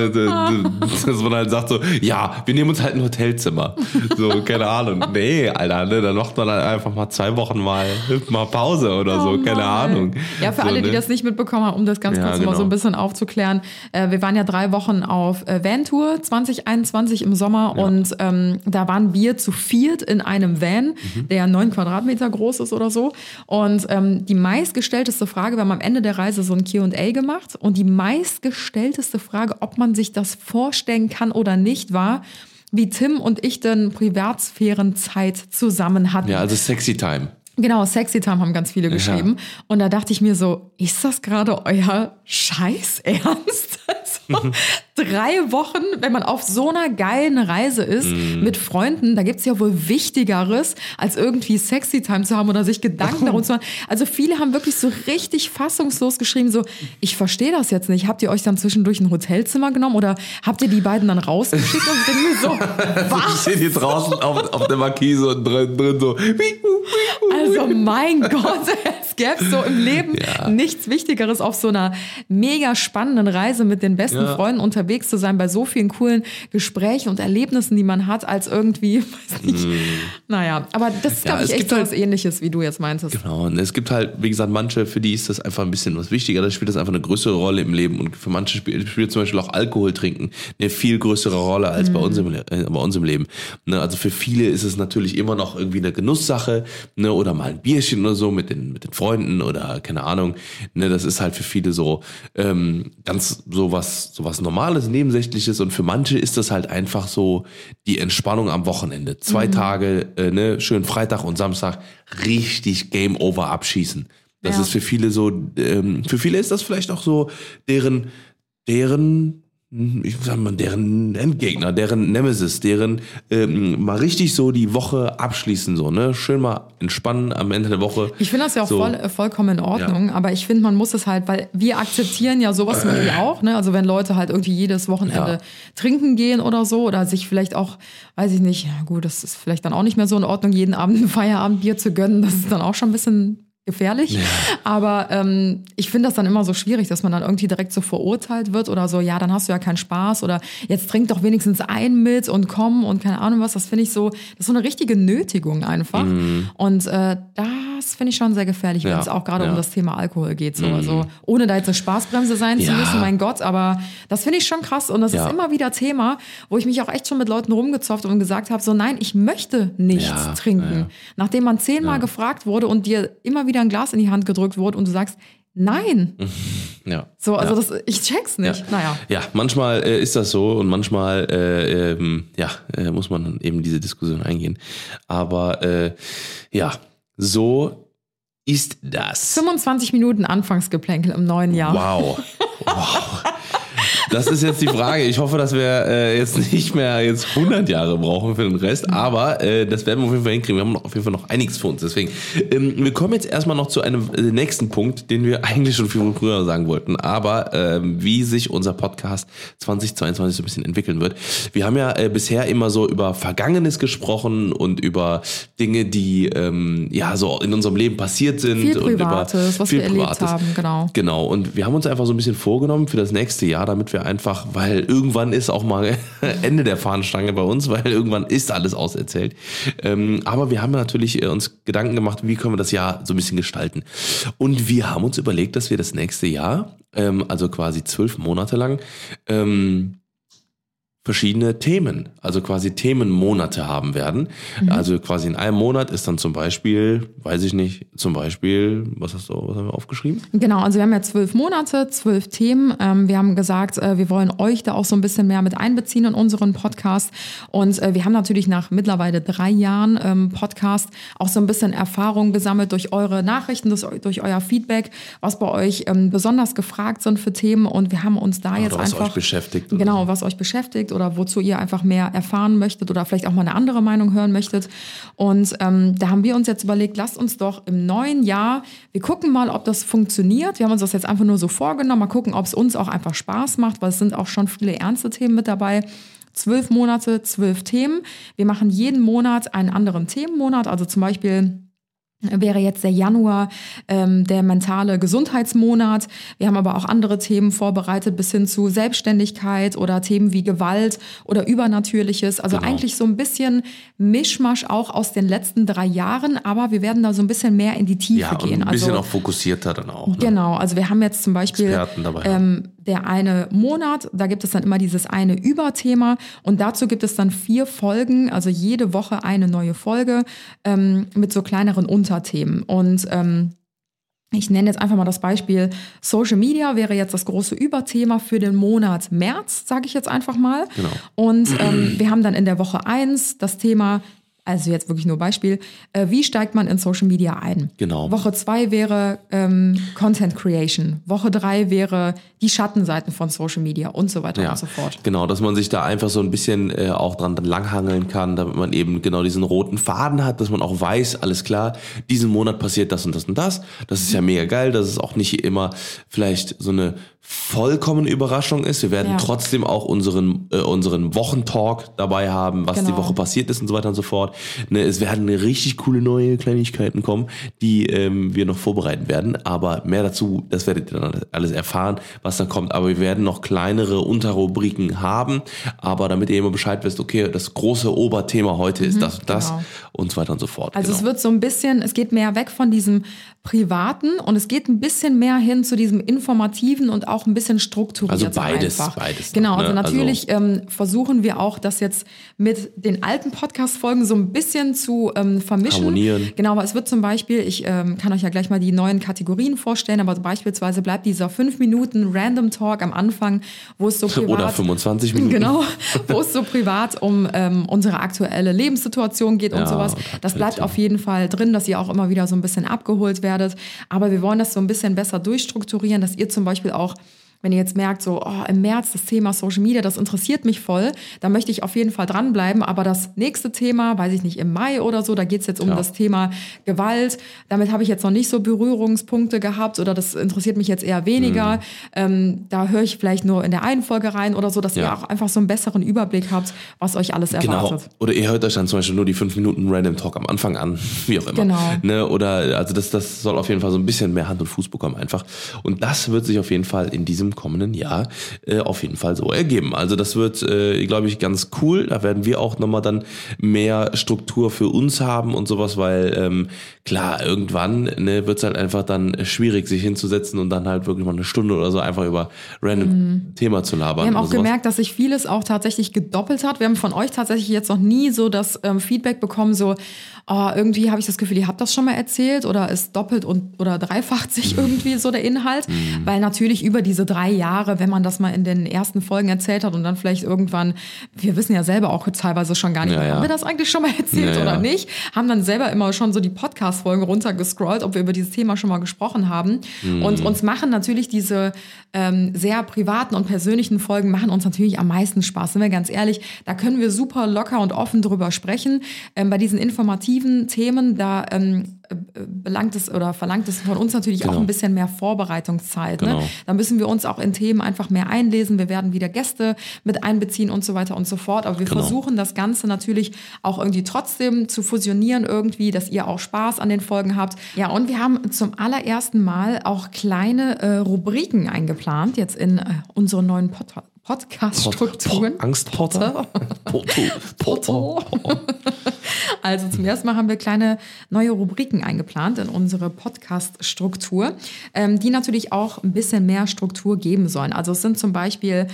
Dass man halt sagt so, ja, wir nehmen uns halt ein Hotelzimmer. So, keine Ahnung. Nee, Alter, ne, dann macht man halt einfach mal 2 Wochen mal Pause oder so, keine Ahnung. Ja, für alle, die das nicht mitbekommen haben, um das ganz kurz mal so ein bisschen aufzuklären. Wir waren ja 3 Wochen auf Van-Tour 2021 im Sommer und da waren wir zu 4 in einem Van, der 9 Quadratmeter groß ist oder so. Und die meistgestellteste Frage, wir haben am Ende der Reise so ein Q&A gemacht und die meistgestellteste Frage, ob man sich das vorstellen kann oder nicht, war, wie Tim und ich denn Privatsphärenzeit zusammen hatten. Ja, also Sexy Time. Genau, Sexy Time haben ganz viele geschrieben. Und da dachte ich mir so, ist das gerade euer Scheiß-Ernst? Also, 3 Wochen, wenn man auf so einer geilen Reise ist, mit Freunden, da gibt's ja wohl Wichtigeres, als irgendwie Sexy Time zu haben oder sich Gedanken darum zu machen. Also viele haben wirklich so richtig fassungslos geschrieben, so, ich verstehe das jetzt nicht. Habt ihr euch dann zwischendurch ein Hotelzimmer genommen oder habt ihr die beiden dann rausgeschickt? Und ich denke mir so, was? Ich stehe hier draußen auf der Markise und drin so. Also mein Gott, es gäbe so im Leben nichts Wichtigeres, auf so einer mega spannenden Reise mit den besten Freunden unterwegs zu sein, bei so vielen coolen Gesprächen und Erlebnissen, die man hat, als irgendwie, weiß nicht. Naja, aber das ist, glaube ich, echt so was Ähnliches, wie du jetzt meintest. Genau, und es gibt halt, wie gesagt, manche, für die ist das einfach ein bisschen was wichtiger, da spielt das einfach eine größere Rolle im Leben und für manche spielt zum Beispiel auch Alkohol trinken eine viel größere Rolle als bei uns im Leben. Ne, also für viele ist es natürlich immer noch irgendwie eine Genusssache, ne, oder mal ein Bierchen oder so mit den Freunden oder keine Ahnung, ne, das ist halt für viele so ganz sowas Normales Normales, Nebensächliches und für manche ist das halt einfach so die Entspannung am Wochenende. 2 Tage, schön Freitag und Samstag richtig Game Over abschießen. Das ist für viele so, für viele ist das vielleicht auch so deren Endgegner, deren Nemesis, deren mal richtig so die Woche abschließen, so, ne? Schön mal entspannen am Ende der Woche. Ich finde das ja auch so. vollkommen in Ordnung, aber ich finde, man muss es halt, weil wir akzeptieren ja sowas wie auch, ne? Also wenn Leute halt irgendwie jedes Wochenende trinken gehen oder so oder sich vielleicht auch, weiß ich nicht, ja gut, das ist vielleicht dann auch nicht mehr so in Ordnung, jeden Abend ein Feierabendbier zu gönnen, das ist dann auch schon ein bisschen gefährlich, aber ich finde das dann immer so schwierig, dass man dann irgendwie direkt so verurteilt wird oder so, ja, dann hast du ja keinen Spaß oder jetzt trink doch wenigstens einen mit und komm und keine Ahnung was, das finde ich so, das ist so eine richtige Nötigung einfach und das finde ich schon sehr gefährlich, wenn es auch gerade um das Thema Alkohol geht, so, also ohne da jetzt eine Spaßbremse sein zu müssen, mein Gott, aber das finde ich schon krass und das ist immer wieder Thema, wo ich mich auch echt schon mit Leuten rumgezopft und gesagt habe, so nein, ich möchte nichts trinken, nachdem man 10-mal gefragt wurde und dir immer wieder ein Glas in die Hand gedrückt wurde und du sagst, nein. Ja. So, also ich check's nicht. Ja. Naja. Ja, manchmal ist das so und manchmal muss man dann eben diese Diskussion eingehen. Aber so ist das. 25 Minuten Anfangsgeplänkel im neuen Jahr. Wow. Das ist jetzt die Frage. Ich hoffe, dass wir jetzt nicht mehr 100 Jahre brauchen für den Rest, aber das werden wir auf jeden Fall hinkriegen. Wir haben auf jeden Fall noch einiges vor uns. Deswegen, wir kommen jetzt erstmal noch zu einem nächsten Punkt, den wir eigentlich schon viel früher sagen wollten, aber wie sich unser Podcast 2022 so ein bisschen entwickeln wird. Wir haben ja bisher immer so über Vergangenes gesprochen und über Dinge, die so in unserem Leben passiert sind. Viel Privates, und über was wir erlebt haben, genau. Genau, und wir haben uns einfach so ein bisschen vorgenommen für das nächste Jahr, damit wir einfach, weil irgendwann ist auch mal Ende der Fahnenstange bei uns, weil irgendwann ist alles auserzählt. Aber wir haben natürlich uns Gedanken gemacht, wie können wir das Jahr so ein bisschen gestalten. Und wir haben uns überlegt, dass wir das nächste Jahr, also quasi 12 Monate lang, verschiedene Themen, also quasi Themenmonate haben werden. Also quasi in einem Monat ist dann zum Beispiel, was haben wir aufgeschrieben? Genau, also wir haben ja 12 Monate, 12 Themen. Wir haben gesagt, wir wollen euch da auch so ein bisschen mehr mit einbeziehen in unseren Podcast. Und wir haben natürlich nach mittlerweile 3 Jahren Podcast auch so ein bisschen Erfahrung gesammelt durch eure Nachrichten, durch euer Feedback, was bei euch besonders gefragt sind für Themen. Und wir haben uns da jetzt einfach... Was euch beschäftigt. Genau, was euch beschäftigt oder wozu ihr einfach mehr erfahren möchtet oder vielleicht auch mal eine andere Meinung hören möchtet. Und da haben wir uns jetzt überlegt, lasst uns doch im neuen Jahr, wir gucken mal, ob das funktioniert. Wir haben uns das jetzt einfach nur so vorgenommen, mal gucken, ob es uns auch einfach Spaß macht, weil es sind auch schon viele ernste Themen mit dabei. 12 Monate, 12 Themen. Wir machen jeden Monat einen anderen Themenmonat, also zum Beispiel wäre jetzt der Januar der mentale Gesundheitsmonat. Wir haben aber auch andere Themen vorbereitet, bis hin zu Selbstständigkeit oder Themen wie Gewalt oder Übernatürliches. Also eigentlich so ein bisschen Mischmasch auch aus den letzten 3 Jahren, aber wir werden da so ein bisschen mehr in die Tiefe gehen. Ein bisschen auch fokussierter dann auch. Ne? Genau, also wir haben jetzt zum Beispiel der eine Monat, da gibt es dann immer dieses eine Überthema und dazu gibt es dann 4 Folgen, also jede Woche eine neue Folge mit so kleineren Unterthemen. Und ich nenne jetzt einfach mal das Beispiel, Social Media wäre jetzt das große Überthema für den Monat März, sage ich jetzt einfach mal. Genau. Und wir haben dann in der Woche 1 das Thema, also jetzt wirklich nur Beispiel, wie steigt man in Social Media ein? Genau. Woche 2 wäre Content Creation. Woche 3 wäre die Schattenseiten von Social Media und so weiter und so fort. Genau, dass man sich da einfach so ein bisschen auch dran langhangeln kann, damit man eben genau diesen roten Faden hat, dass man auch weiß, alles klar, diesen Monat passiert das und das und das. Das ist ja mega geil, dass es auch nicht immer vielleicht so eine vollkommene Überraschung ist. Wir werden trotzdem auch unseren Wochentalk dabei haben, was die Woche passiert ist und so weiter und so fort. Ne, es werden richtig coole neue Kleinigkeiten kommen, die wir noch vorbereiten werden. Aber mehr dazu, das werdet ihr dann alles erfahren, was da kommt. Aber wir werden noch kleinere Unterrubriken haben. Aber damit ihr immer Bescheid wisst, okay, das große Oberthema heute ist das und das und so weiter und so fort. Also es wird so ein bisschen, es geht mehr weg von diesem privaten und es geht ein bisschen mehr hin zu diesem informativen und auch ein bisschen strukturierter. Also beides. Genau, noch, ne? also natürlich versuchen wir auch, das jetzt mit den alten Podcast-Folgen so ein bisschen zu vermischen. Harmonieren. Genau, aber es wird zum Beispiel, ich kann euch ja gleich mal die neuen Kategorien vorstellen, aber beispielsweise bleibt dieser 5 Minuten Random Talk am Anfang, wo es so privat... Oder 25 Minuten. Genau, wo es so privat um unsere aktuelle Lebenssituation geht und sowas. Das bleibt auf jeden Fall drin, dass ihr auch immer wieder so ein bisschen abgeholt werdet. Aber wir wollen das so ein bisschen besser durchstrukturieren, dass ihr zum Beispiel auch, wenn ihr jetzt merkt, so im März das Thema Social Media, das interessiert mich voll, da möchte ich auf jeden Fall dranbleiben. Aber das nächste Thema, weiß ich nicht, im Mai oder so, da geht es jetzt um das Thema Gewalt. Damit habe ich jetzt noch nicht so Berührungspunkte gehabt oder das interessiert mich jetzt eher weniger. Da höre ich vielleicht nur in der einen Folge rein oder so, dass ihr auch einfach so einen besseren Überblick habt, was euch alles erwartet. Genau. Oder ihr hört euch dann zum Beispiel nur die 5 Minuten Random Talk am Anfang an, wie auch immer. Genau. Ne? Oder also das soll auf jeden Fall so ein bisschen mehr Hand und Fuß bekommen einfach. Und das wird sich auf jeden Fall in diesem kommenden Jahr auf jeden Fall so ergeben. Also das wird, glaube ich, ganz cool. Da werden wir auch nochmal dann mehr Struktur für uns haben und sowas, weil klar, irgendwann wird es halt einfach dann schwierig, sich hinzusetzen und dann halt wirklich mal eine Stunde oder so einfach über random Thema zu labern. Wir haben auch gemerkt, dass sich vieles auch tatsächlich gedoppelt hat. Wir haben von euch tatsächlich jetzt noch nie so das Feedback bekommen, so irgendwie habe ich das Gefühl, ihr habt das schon mal erzählt oder ist doppelt oder dreifacht sich irgendwie so der Inhalt. Weil natürlich über diese 3 Jahre, wenn man das mal in den ersten Folgen erzählt hat und dann vielleicht irgendwann, wir wissen ja selber auch teilweise schon gar nicht mehr, haben wir das eigentlich schon mal erzählt oder nicht? Haben dann selber immer schon so die Podcast-Folgen runtergescrollt, ob wir über dieses Thema schon mal gesprochen haben. Und uns machen natürlich diese sehr privaten und persönlichen Folgen machen uns natürlich am meisten Spaß. Sind wir ganz ehrlich, da können wir super locker und offen drüber sprechen. Bei diesen informativen Themen, da verlangt es von uns natürlich auch ein bisschen mehr Vorbereitungszeit. Genau. Ne? Da müssen wir uns auch in Themen einfach mehr einlesen. Wir werden wieder Gäste mit einbeziehen und so weiter und so fort. Aber wir versuchen das Ganze natürlich auch irgendwie trotzdem zu fusionieren irgendwie, dass ihr auch Spaß an den Folgen habt. Ja, und wir haben zum allerersten Mal auch kleine Rubriken eingeplant, jetzt in unseren neuen Podcast-Strukturen. Angstporter? Porto. Also zum ersten Mal haben wir kleine neue Rubriken eingeplant in unsere Podcast-Struktur, die natürlich auch ein bisschen mehr Struktur geben sollen. Also es sind zum Beispiel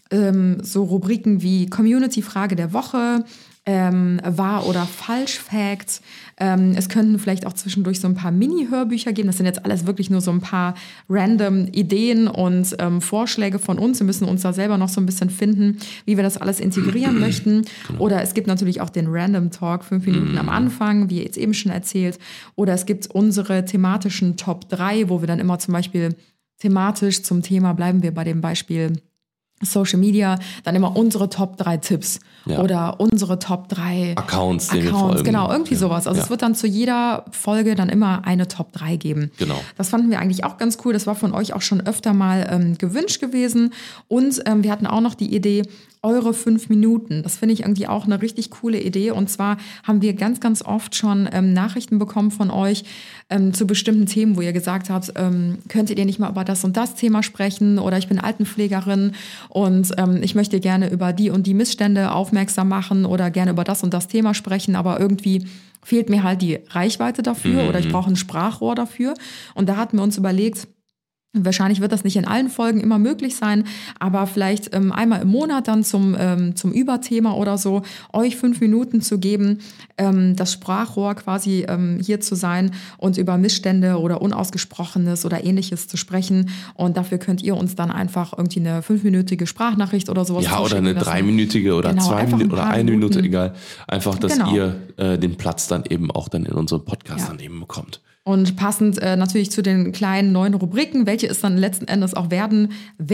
so Rubriken wie Community-Frage der Woche, Wahr- oder Falsch-Facts. Es könnten vielleicht auch zwischendurch so ein paar Mini-Hörbücher geben. Das sind jetzt alles wirklich nur so ein paar random Ideen und Vorschläge von uns. Wir müssen uns da selber noch so ein bisschen finden, wie wir das alles integrieren möchten. Oder es gibt natürlich auch den Random Talk, 5 Minuten am Anfang, wie jetzt eben schon erzählt. Oder es gibt unsere thematischen Top 3, wo wir dann immer zum Beispiel thematisch zum Thema, bleiben wir bei dem Beispiel Social Media, dann immer unsere Top 3 Tipps oder unsere Top 3 Accounts, denen wir folgen. Genau, irgendwie sowas. Also es wird dann zu jeder Folge dann immer eine Top 3 geben. Genau. Das fanden wir eigentlich auch ganz cool. Das war von euch auch schon öfter mal gewünscht gewesen. Und wir hatten auch noch die Idee, eure 5 Minuten. Das finde ich irgendwie auch eine richtig coole Idee. Und zwar haben wir ganz, ganz oft schon Nachrichten bekommen von euch zu bestimmten Themen, wo ihr gesagt habt, könntet ihr nicht mal über das und das Thema sprechen? Oder ich bin Altenpflegerin und ich möchte gerne über die und die Missstände aufmerksam machen oder gerne über das und das Thema sprechen, aber irgendwie fehlt mir halt die Reichweite dafür oder ich brauche ein Sprachrohr dafür. Und da hatten wir uns überlegt, wahrscheinlich wird das nicht in allen Folgen immer möglich sein, aber vielleicht einmal im Monat dann zum Überthema oder so, euch 5 Minuten zu geben, das Sprachrohr quasi hier zu sein und über Missstände oder Unausgesprochenes oder Ähnliches zu sprechen. Und dafür könnt ihr uns dann einfach irgendwie eine 5-minütige Sprachnachricht oder sowas zuschicken. Ja, oder eine 3-minütige oder 2 Minuten oder 1 Minute, egal. Einfach, dass ihr den Platz dann eben auch dann in unserem Podcast dann eben bekommt. Und passend natürlich zu den kleinen neuen Rubriken, welche es dann letzten Endes auch werden,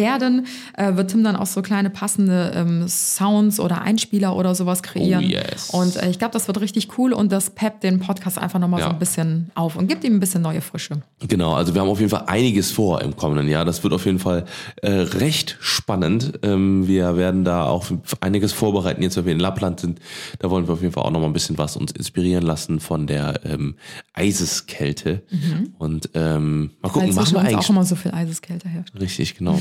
wird Tim dann auch so kleine passende Sounds oder Einspieler oder sowas kreieren. Oh yes. Und ich glaube, das wird richtig cool und das peppt den Podcast einfach nochmal so ein bisschen auf und gibt ihm ein bisschen neue Frische. Genau, also wir haben auf jeden Fall einiges vor im kommenden Jahr. Das wird auf jeden Fall recht spannend. Wir werden da auch einiges vorbereiten, jetzt wenn wir in Lappland sind. Da wollen wir auf jeden Fall auch nochmal ein bisschen was uns inspirieren lassen von der Eiseskälte, Kälte. Und mal gucken, Weil machen zwischen wir uns eigentlich... auch immer so viel Eiseskälte herrscht. Richtig, genau.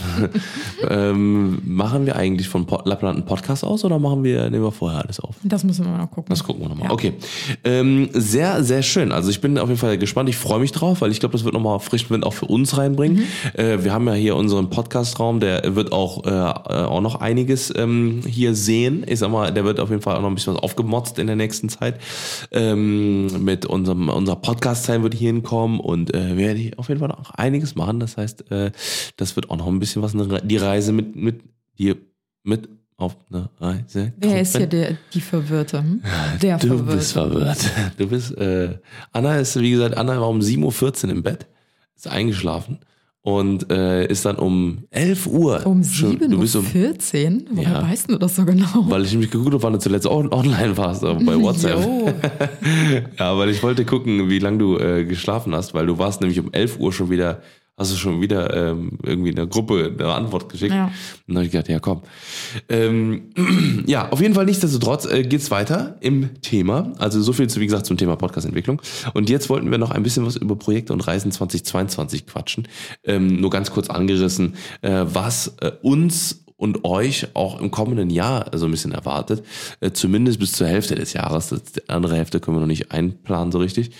Machen wir eigentlich von Lappland einen Podcast aus oder nehmen wir vorher alles auf? Das müssen wir mal noch gucken. Das gucken wir nochmal. Ja. Okay. Sehr, sehr schön. Also ich bin auf jeden Fall gespannt. Ich freue mich drauf, weil ich glaube, das wird nochmal frischen Wind auch für uns reinbringen. Wir haben ja hier unseren Podcast-Raum, der wird auch noch einiges hier sehen. Ich sag mal, der wird auf jeden Fall auch noch ein bisschen was aufgemotzt in der nächsten Zeit. Mit unserer Podcast-Zeit wird hier hinkommen und werde auf jeden Fall auch einiges machen. Das heißt, das wird auch noch ein bisschen was, die Reise mit dir mit auf eine Reise. Wer ist hier die Verwirrte? Der Du Verwirrte. bist verwirrt. Du bist, Anna ist, wie gesagt, war um 7.14 Uhr im Bett, ist eingeschlafen und ist dann um 11 Uhr. Um schon- du bist 7.14 Uhr? Woher Ja. weißt du das so genau? Weil ich nämlich geguckt habe, wann du zuletzt online warst, bei WhatsApp. Jo. Ja, weil ich wollte gucken, wie lange du geschlafen hast, weil du warst nämlich um 11 Uhr hast du schon wieder irgendwie in der Gruppe eine Antwort geschickt. Ja. Und dann habe ich gedacht, ja komm. Ja, auf jeden Fall nichtsdestotrotz geht's weiter im Thema. Also so viel, wie gesagt, zum Thema Podcast-Entwicklung. Und jetzt wollten wir noch ein bisschen was über Projekte und Reisen 2022 quatschen. Nur ganz kurz angerissen, was uns und euch auch im kommenden Jahr so ein bisschen erwartet. Zumindest bis zur Hälfte des Jahres. Die andere Hälfte können wir noch nicht einplanen so richtig.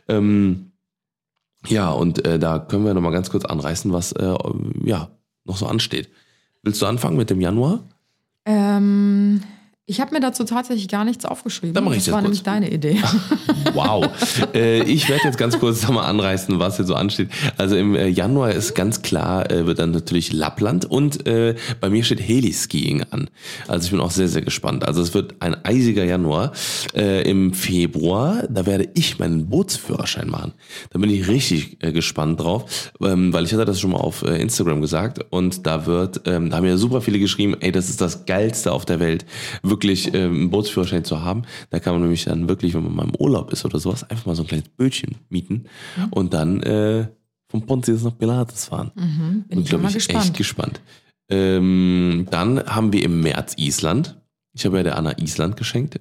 Ja, und da können wir nochmal ganz kurz anreißen, was noch so ansteht. Willst du anfangen mit dem Januar? Ich habe mir dazu tatsächlich gar nichts aufgeschrieben. Dann mach ich das das war kurz. nämlich deine Idee. Wow. Ich werde jetzt ganz kurz nochmal anreißen, was hier so ansteht. Also im Januar ist ganz klar, wird dann natürlich Lappland und bei mir steht Heliskiing an. Also ich bin auch sehr, sehr gespannt. Also es wird ein eisiger Januar. Im Februar, da werde ich meinen Bootsführerschein machen. Da bin ich richtig gespannt drauf, weil ich hatte das schon mal auf Instagram gesagt und da haben ja super viele geschrieben, ey, das ist das Geilste auf der Welt, wirklich einen Bootsführerschein zu haben. Da kann man nämlich dann wirklich, wenn man mal im Urlaub ist oder sowas, einfach mal so ein kleines Bötchen mieten und dann vom Pontius nach Pilates fahren. Bin ich glaub mal gespannt. echt gespannt. Dann haben wir im März Island. Ich habe ja der Anna Island geschenkt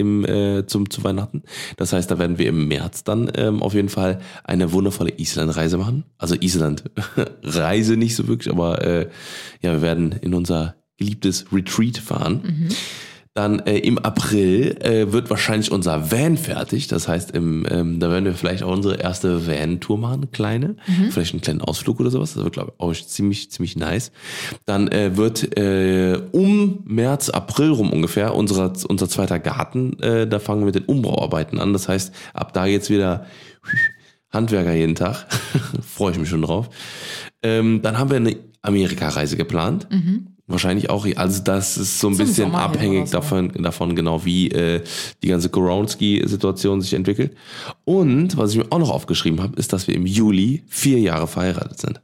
zu Weihnachten. Das heißt, da werden wir im März dann auf jeden Fall eine wundervolle Island-Reise machen. Also Island-Reise nicht so wirklich, aber wir werden in unser geliebtes Retreat fahren. Dann im April wird wahrscheinlich unser Van fertig. Das heißt, da werden wir vielleicht auch unsere erste Van-Tour machen, eine kleine. Vielleicht einen kleinen Ausflug oder sowas. Das wird, glaube ich, auch ziemlich, ziemlich nice. Dann wird um März, April rum ungefähr unser zweiter Garten. Da fangen wir mit den Umbauarbeiten an. Das heißt, ab da jetzt wieder Handwerker jeden Tag. Freue ich mich schon drauf. Dann haben wir eine Amerika-Reise geplant. Wahrscheinlich auch, also das ist so ein Zum bisschen Sommer hin abhängig oder so. davon genau, wie die ganze Koronski-Situation sich entwickelt. Und was ich mir auch noch aufgeschrieben habe, ist, dass wir im Juli 4 Jahre verheiratet sind.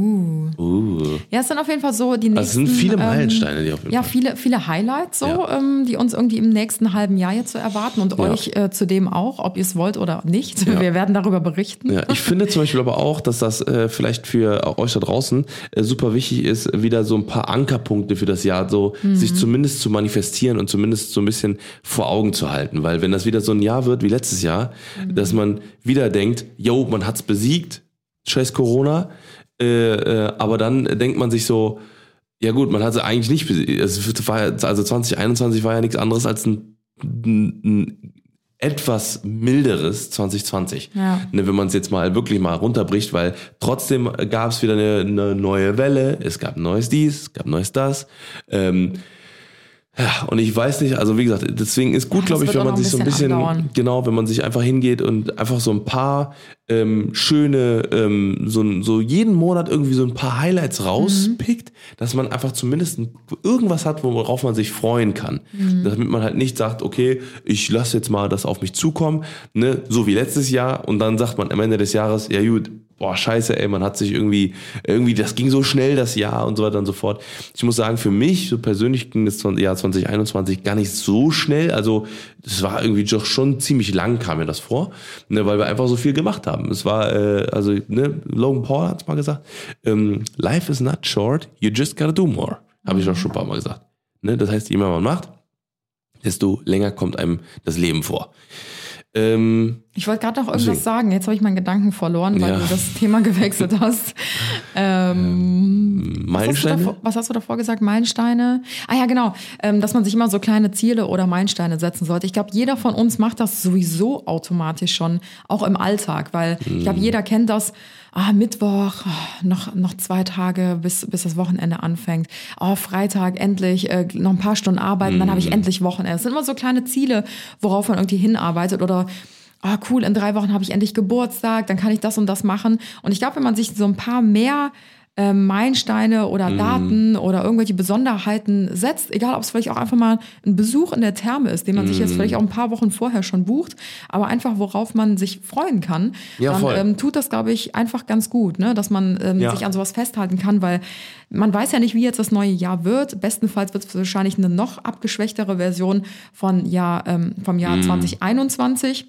Ja, es sind auf jeden Fall so die nächsten... Also es sind viele Meilensteine, die auf jeden Ja, Fall. viele Highlights so, Ja. Die uns irgendwie im nächsten halben Jahr jetzt so erwarten und euch zudem auch, ob ihr es wollt oder nicht. Ja. Wir werden darüber berichten. Ja, ich finde zum Beispiel aber auch, dass das vielleicht für euch da draußen super wichtig ist, wieder so ein paar Ankerpunkte für das Jahr so sich zumindest zu manifestieren und zumindest so ein bisschen vor Augen zu halten. Weil wenn das wieder so ein Jahr wird wie letztes Jahr, dass man wieder denkt, yo, man hat's besiegt, scheiß Corona, aber dann denkt man sich so, ja gut, man hat sie eigentlich nicht besiegt. Also 2021 war ja nichts anderes als ein etwas milderes 2020. Ja. Ne, wenn man es jetzt mal wirklich mal runterbricht, weil trotzdem gab es wieder eine neue Welle, es gab ein neues dies, es gab ein neues das. Ja, und ich weiß nicht, also wie gesagt, deswegen ist gut, Das glaube ich, wird wenn auch man noch ein sich so ein bisschen bisschen, andauern. genau, wenn man sich einfach hingeht und einfach so ein paar schöne, so jeden Monat irgendwie so ein paar Highlights rauspickt, dass man einfach zumindest irgendwas hat, worauf man sich freuen kann. Damit man halt nicht sagt, okay, ich lasse jetzt mal das auf mich zukommen, ne, so wie letztes Jahr und dann sagt man am Ende des Jahres, ja gut, boah, scheiße, ey, man hat sich irgendwie, das ging so schnell, das Jahr und so weiter und so fort. Ich muss sagen, für mich, so persönlich ging das Jahr 2021 gar nicht so schnell, also das war irgendwie doch schon ziemlich lang, kam mir das vor, ne, weil wir einfach so viel gemacht haben. Es war, Logan Paul hat's mal gesagt, life is not short, you just gotta do more. Habe ich auch schon ein paar Mal gesagt. Ne, das heißt, je mehr man macht, desto länger kommt einem das Leben vor. Ich wollte gerade noch irgendwas sagen. Jetzt habe ich meinen Gedanken verloren, weil du das Thema gewechselt hast. Meilensteine? Was hast du davor gesagt? Meilensteine? Ah ja, genau. Dass man sich immer so kleine Ziele oder Meilensteine setzen sollte. Ich glaube, jeder von uns macht das sowieso automatisch schon, auch im Alltag. Weil ich glaube, jeder kennt das. Mittwoch, noch 2 Tage, bis das Wochenende anfängt. Freitag endlich noch ein paar Stunden arbeiten, dann habe ich endlich Wochenende. Es sind immer so kleine Ziele, worauf man irgendwie hinarbeitet. Oder cool, in 3 Wochen habe ich endlich Geburtstag, dann kann ich das und das machen. Und ich glaube, wenn man sich so ein paar mehr Meilensteine oder Daten oder irgendwelche Besonderheiten setzt, egal ob es vielleicht auch einfach mal ein Besuch in der Therme ist, den man sich jetzt vielleicht auch ein paar Wochen vorher schon bucht, aber einfach worauf man sich freuen kann, dann tut das, glaube ich, einfach ganz gut, ne? Dass man sich an sowas festhalten kann, weil man weiß ja nicht, wie jetzt das neue Jahr wird. Bestenfalls wird es wahrscheinlich eine noch abgeschwächtere Version vom Jahr 2021.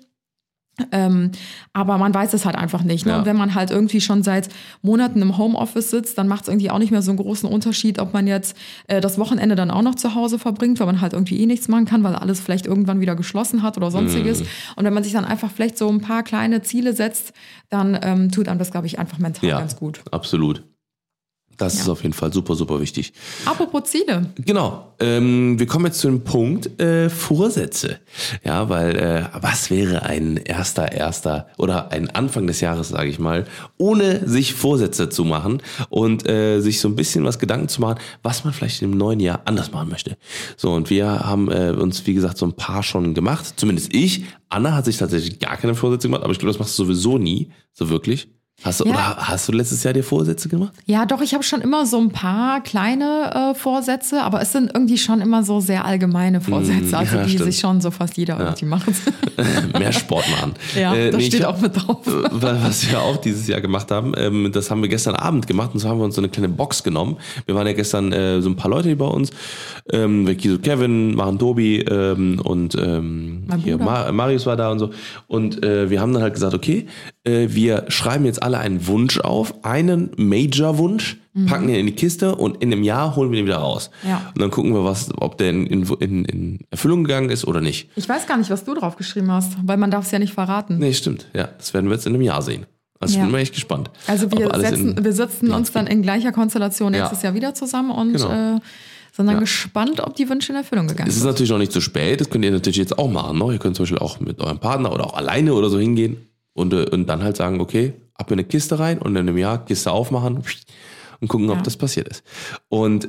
Aber man weiß es halt einfach nicht. Ne? Ja. Und wenn man halt irgendwie schon seit Monaten im Homeoffice sitzt, dann macht es irgendwie auch nicht mehr so einen großen Unterschied, ob man jetzt das Wochenende dann auch noch zu Hause verbringt, weil man halt irgendwie nichts machen kann, weil alles vielleicht irgendwann wieder geschlossen hat oder sonstiges. Und wenn man sich dann einfach vielleicht so ein paar kleine Ziele setzt, dann tut einem das, glaube ich, einfach mental ganz gut. Absolut. Das ist auf jeden Fall super, super wichtig. Apropos Ziele. Genau. Wir kommen jetzt zu dem Punkt Vorsätze. Ja, weil was wäre ein erster oder ein Anfang des Jahres, sage ich mal, ohne sich Vorsätze zu machen und sich so ein bisschen was Gedanken zu machen, was man vielleicht im neuen Jahr anders machen möchte. So, und wir haben uns, wie gesagt, so ein paar schon gemacht. Zumindest ich. Anna hat sich tatsächlich gar keine Vorsätze gemacht, aber ich glaube, das machst du sowieso nie, so wirklich. Hast du letztes Jahr dir Vorsätze gemacht? Ja, doch, ich habe schon immer so ein paar kleine Vorsätze, aber es sind irgendwie schon immer so sehr allgemeine Vorsätze, also die sich schon so fast jeder irgendwie macht. Mehr Sport machen. Ja, das steht auch mit drauf. Was wir auch dieses Jahr gemacht haben, das haben wir gestern Abend gemacht, und zwar haben wir uns so eine kleine Box genommen. Wir waren ja gestern so ein paar Leute hier bei uns, Vicky, Kevin, Maren, Tobi und hier Marius war da und so. Und wir haben dann halt gesagt, okay, wir schreiben jetzt alle einen Wunsch auf, einen Major-Wunsch, packen den in die Kiste und in einem Jahr holen wir den wieder raus. Ja. Und dann gucken wir, ob der in Erfüllung gegangen ist oder nicht. Ich weiß gar nicht, was du drauf geschrieben hast, weil man darf es ja nicht verraten. Nee, stimmt. Ja, das werden wir jetzt in einem Jahr sehen. Also ich bin mal echt gespannt. Also wir setzen uns dann in gleicher Konstellation nächstes Jahr wieder zusammen und sind dann gespannt, ob die Wünsche in Erfüllung gegangen sind. Es ist natürlich noch nicht zu spät, das könnt ihr natürlich jetzt auch machen. Ne? Ihr könnt zum Beispiel auch mit eurem Partner oder auch alleine oder so hingehen und dann halt sagen, okay, ab in eine Kiste rein und in einem Jahr Kiste aufmachen und gucken, ob das passiert ist. Und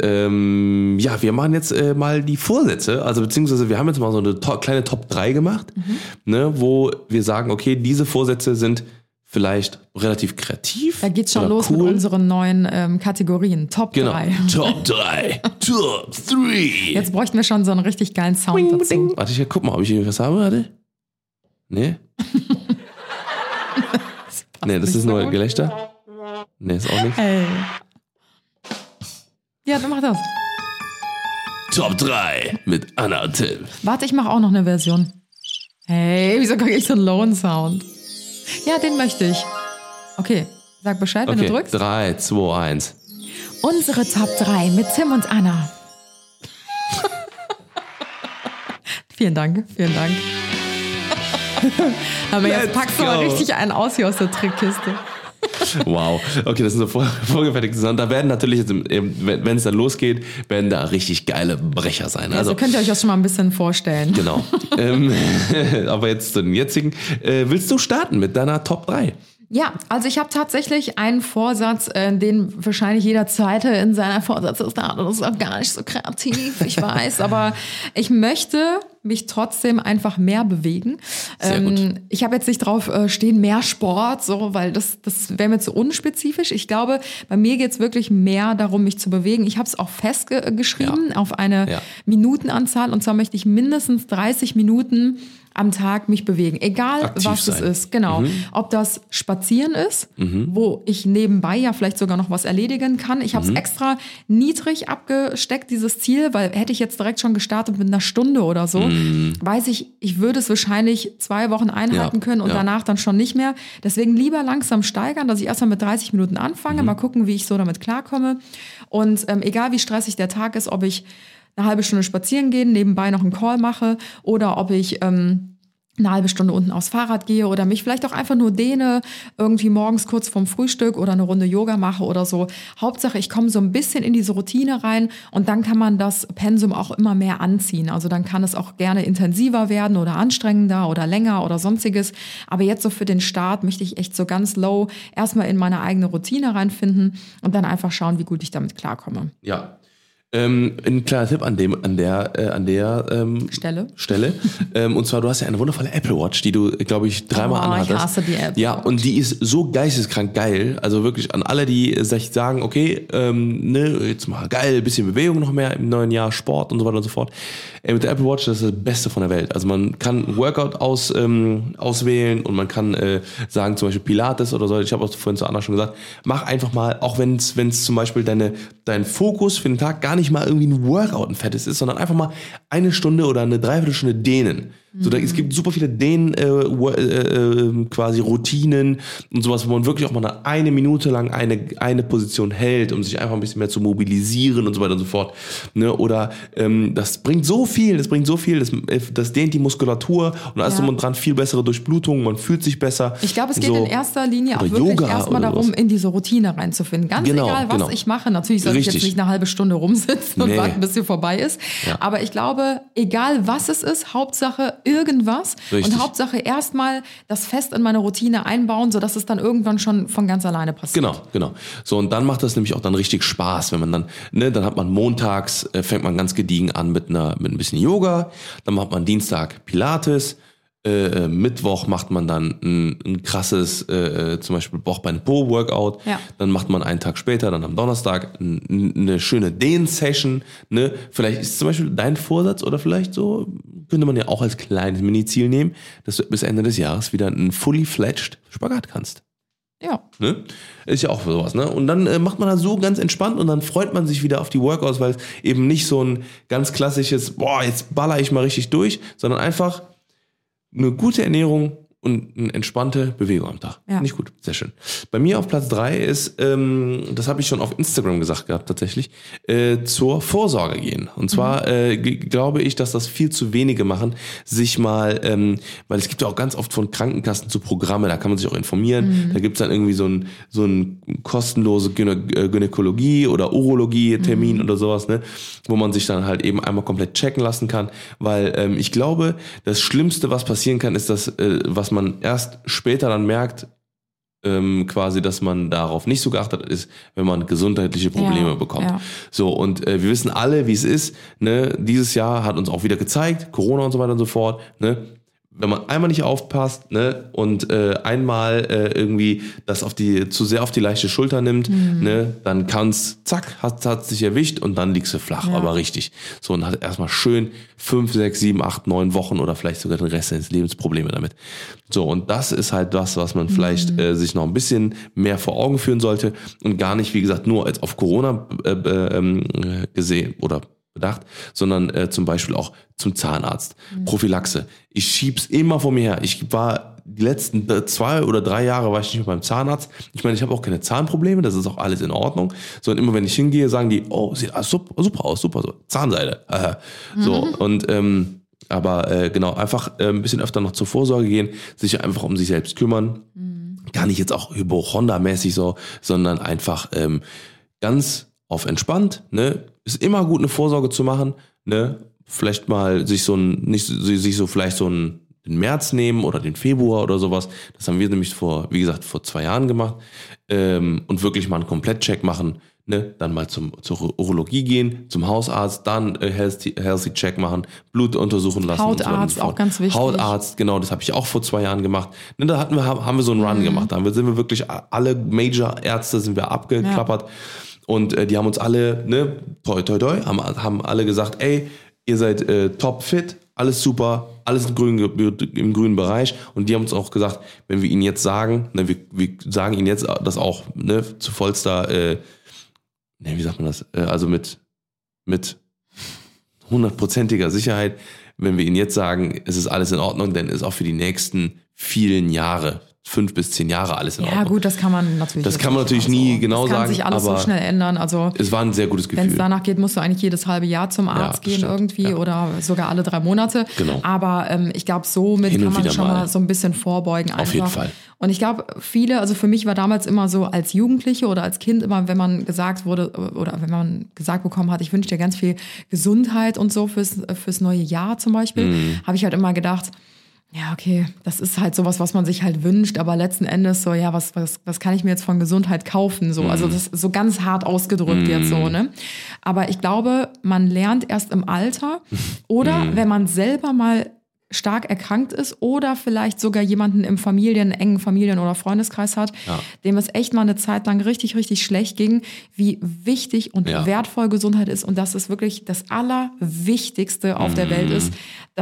wir machen jetzt mal die Vorsätze, also beziehungsweise wir haben jetzt mal so eine kleine Top 3 gemacht, ne, wo wir sagen, okay, diese Vorsätze sind vielleicht relativ kreativ. Da geht's schon los mit unseren neuen Kategorien. Top 3. Top 3. Top 3. Jetzt bräuchten wir schon so einen richtig geilen Sound dazu. Warte, ich guck mal, ob ich irgendwas habe. Warte. Nee? Nee, das ist nur Gelächter. Nee, ist auch nicht. Hey. Ja, dann mach das. Top 3 mit Anna und Tim. Warte, ich mache auch noch eine Version. Hey, wieso kriege ich so einen Lone-Sound? Ja, den möchte ich. Okay, sag Bescheid, wenn du drückst. 3, 2, 1. Unsere Top 3 mit Tim und Anna. Vielen Dank. Aber jetzt packst du mal richtig einen aus hier aus der Trickkiste. Wow. Okay, das sind so vorgefertigte Sachen. Da werden natürlich jetzt, wenn es dann losgeht, werden da richtig geile Brecher sein. Also könnt ihr euch das schon mal ein bisschen vorstellen. Genau. Aber jetzt zu den jetzigen. Willst du starten mit deiner Top 3? Ja, also ich habe tatsächlich einen Vorsatz, den wahrscheinlich jeder Zweite in seiner Vorsatzliste hat. Und das ist auch gar nicht so kreativ, ich weiß. Aber ich möchte mich trotzdem einfach mehr bewegen. Sehr gut. Ich habe jetzt nicht drauf stehen, mehr Sport, so, weil das wäre mir zu unspezifisch. Ich glaube, bei mir geht's wirklich mehr darum, mich zu bewegen. Ich habe es auch festgeschrieben auf eine Minutenanzahl. Und zwar möchte ich mindestens 30 Minuten am Tag mich bewegen. Egal, aktiv was sein. es ist. Genau. Ob das Spazieren ist, wo ich nebenbei ja vielleicht sogar noch was erledigen kann. Ich habe es extra niedrig abgesteckt, dieses Ziel, weil hätte ich jetzt direkt schon gestartet mit einer Stunde oder so, weiß ich würde es wahrscheinlich 2 Wochen einhalten können und danach dann schon nicht mehr. Deswegen lieber langsam steigern, dass ich erstmal mit 30 Minuten anfange, mal gucken, wie ich so damit klarkomme. Und egal wie stressig der Tag ist, ob ich eine halbe Stunde spazieren gehen, nebenbei noch einen Call mache oder ob ich eine halbe Stunde unten aufs Fahrrad gehe oder mich vielleicht auch einfach nur dehne, irgendwie morgens kurz vorm Frühstück oder eine Runde Yoga mache oder so. Hauptsache, ich komme so ein bisschen in diese Routine rein und dann kann man das Pensum auch immer mehr anziehen. Also dann kann es auch gerne intensiver werden oder anstrengender oder länger oder sonstiges. Aber jetzt so für den Start möchte ich echt so ganz low erstmal in meine eigene Routine reinfinden und dann einfach schauen, wie gut ich damit klarkomme. Ja. Ein kleiner Tipp an der Stelle. Und zwar, du hast ja eine wundervolle Apple Watch, die du, glaube ich, 3-mal anhattest. Ich hasse die App. Ja, und die ist so geisteskrank geil. Also wirklich an alle, die sich sagen, okay, jetzt mal geil, bisschen Bewegung noch mehr im neuen Jahr, Sport und so weiter und so fort. Mit der Apple Watch, das ist das Beste von der Welt. Also man kann Workout auswählen und man kann sagen, zum Beispiel Pilates oder so. Ich habe auch vorhin zu Anna schon gesagt, mach einfach mal, auch wenn es zum Beispiel dein Fokus für den Tag gar nicht mal irgendwie ein Workout, ein fettes ist, sondern einfach mal 1 Stunde oder eine Dreiviertelstunde dehnen. So, es gibt super viele quasi Routinen und sowas, wo man wirklich auch mal eine Minute lang eine Position hält, um sich einfach ein bisschen mehr zu mobilisieren und so weiter und so fort. Ne? Oder das bringt so viel, das dehnt die Muskulatur und da ist drum und dran viel bessere Durchblutung, man fühlt sich besser. Ich glaube, es geht in erster Linie auch wirklich erstmal darum, in diese Routine reinzufinden. Ganz egal, was ich mache. Natürlich soll ich jetzt nicht eine halbe Stunde rumsitzen und warten, bis sie vorbei ist. Ja. Aber ich glaube, egal was es ist, Hauptsache irgendwas. Richtig. Und Hauptsache erstmal das fest in meine Routine einbauen, sodass es dann irgendwann schon von ganz alleine passiert. Genau. So, und dann macht das nämlich auch dann richtig Spaß, wenn man dann, dann hat man montags, fängt man ganz gediegen an mit ein bisschen Yoga, dann macht man Dienstag Pilates, Mittwoch macht man dann ein krasses, zum Beispiel Bauchbein-Po-Workout. Ja. Dann macht man einen Tag später, dann am Donnerstag, eine schöne Dehn-Session. Ne? Vielleicht ist zum Beispiel dein Vorsatz oder vielleicht so, könnte man ja auch als kleines Mini-Ziel nehmen, dass du bis Ende des Jahres wieder einen fully-fledged Spagat kannst. Ja. Ne? Ist ja auch sowas, ne? Und dann macht man das so ganz entspannt und dann freut man sich wieder auf die Workouts, weil es eben nicht so ein ganz klassisches, jetzt baller ich mal richtig durch, sondern einfach eine gute Ernährung und eine entspannte Bewegung am Tag. Ja. Nicht gut, sehr schön. Bei mir auf Platz 3 ist, das habe ich schon auf Instagram gesagt gehabt tatsächlich, zur Vorsorge gehen. Und zwar glaube ich, dass das viel zu wenige machen, sich mal, weil es gibt ja auch ganz oft von Krankenkassen so Programme, da kann man sich auch informieren. Da gibt's dann irgendwie so ein kostenlose Gynäkologie oder Urologie-Termin oder sowas, ne, wo man sich dann halt eben einmal komplett checken lassen kann, weil ich glaube, das Schlimmste, was passieren kann, ist das, was man erst später dann merkt, quasi, dass man darauf nicht so geachtet hat, ist, wenn man gesundheitliche Probleme bekommt. Ja. So, und wir wissen alle, wie es ist. Ne? Dieses Jahr hat uns auch wieder gezeigt, Corona und so weiter und so fort, ne? Wenn man einmal nicht aufpasst, ne, und einmal irgendwie das zu sehr auf die leichte Schulter nimmt, ne, dann kann's, zack, hat sich erwischt und dann liegst du flach, aber richtig. So, und hat erstmal schön 5, 6, 7, 8, 9 Wochen oder vielleicht sogar den Rest seines Lebens Probleme damit. So, und das ist halt das, was man vielleicht sich noch ein bisschen mehr vor Augen führen sollte und gar nicht, wie gesagt, nur als auf Corona gesehen oder bedacht, sondern zum Beispiel auch zum Zahnarzt. Prophylaxe. Ich schieb's immer vor mir her. Ich war die letzten 2 oder 3 Jahre war ich nicht mehr beim Zahnarzt. Ich meine, ich habe auch keine Zahnprobleme, das ist auch alles in Ordnung. Sondern immer wenn ich hingehe, sagen die, sieht alles super aus, super, so Zahnseide. So, und aber genau, einfach ein bisschen öfter noch zur Vorsorge gehen, sich einfach um sich selbst kümmern. Gar nicht jetzt auch Hypochonda-mäßig so, sondern einfach ganz auf entspannt, ne? Ist immer gut, eine Vorsorge zu machen, ne? Vielleicht mal sich vielleicht so den März nehmen oder den Februar oder sowas. Das haben wir nämlich vor 2 Jahren gemacht. Und wirklich mal einen Komplettcheck machen, ne? Dann mal zur Urologie gehen, zum Hausarzt, dann Healthy Check machen, Blut untersuchen lassen. Hautarzt, auch ganz wichtig. Hautarzt, genau, das habe ich auch vor 2 Jahren gemacht. Ne, da haben wir so einen Run gemacht. Da sind wir wirklich, alle Major-Ärzte sind wir abgeklappert. Ja. Und die haben uns alle, ne, toi, haben alle gesagt, ey, ihr seid top fit, alles super, alles im grünen Bereich. Und die haben uns auch gesagt, wenn wir ihnen jetzt sagen, ne, wir sagen ihnen jetzt das auch, ne, zu vollster, wie sagt man das, also mit 100%iger Sicherheit, wenn wir ihnen jetzt sagen, es ist alles in Ordnung, dann ist auch für die nächsten vielen Jahre, 5 bis 10 Jahre alles in Ja, Ordnung. gut, das kann man natürlich. Das kann man natürlich nie genau das kann sagen, sich alles so aber schnell ändern. Also es war ein sehr gutes wenn es Gefühl. danach geht, musst du eigentlich jedes halbe Jahr zum Arzt gehen stimmt. irgendwie oder sogar alle 3 Monate. Genau. Aber ich glaube, somit Hin und kann man wieder schon mal. mal so ein bisschen vorbeugen. Einfach. Auf jeden Fall. Und ich glaube, viele, also für mich war damals immer so als Jugendliche oder als Kind immer, wenn man gesagt wurde oder wenn man gesagt bekommen hat, ich wünsche dir ganz viel Gesundheit und so fürs neue Jahr zum Beispiel, habe ich halt immer gedacht, ja, okay, das ist halt sowas, was man sich halt wünscht, aber letzten Endes so, ja, was kann ich mir jetzt von Gesundheit kaufen? So, also das ist so ganz hart ausgedrückt jetzt so, ne? Aber ich glaube, man lernt erst im Alter oder wenn man selber mal stark erkrankt ist oder vielleicht sogar jemanden im engen Familien- oder Freundeskreis hat, dem es echt mal eine Zeit lang richtig, richtig schlecht ging, wie wichtig und wertvoll Gesundheit ist und dass es wirklich das Allerwichtigste auf der Welt ist,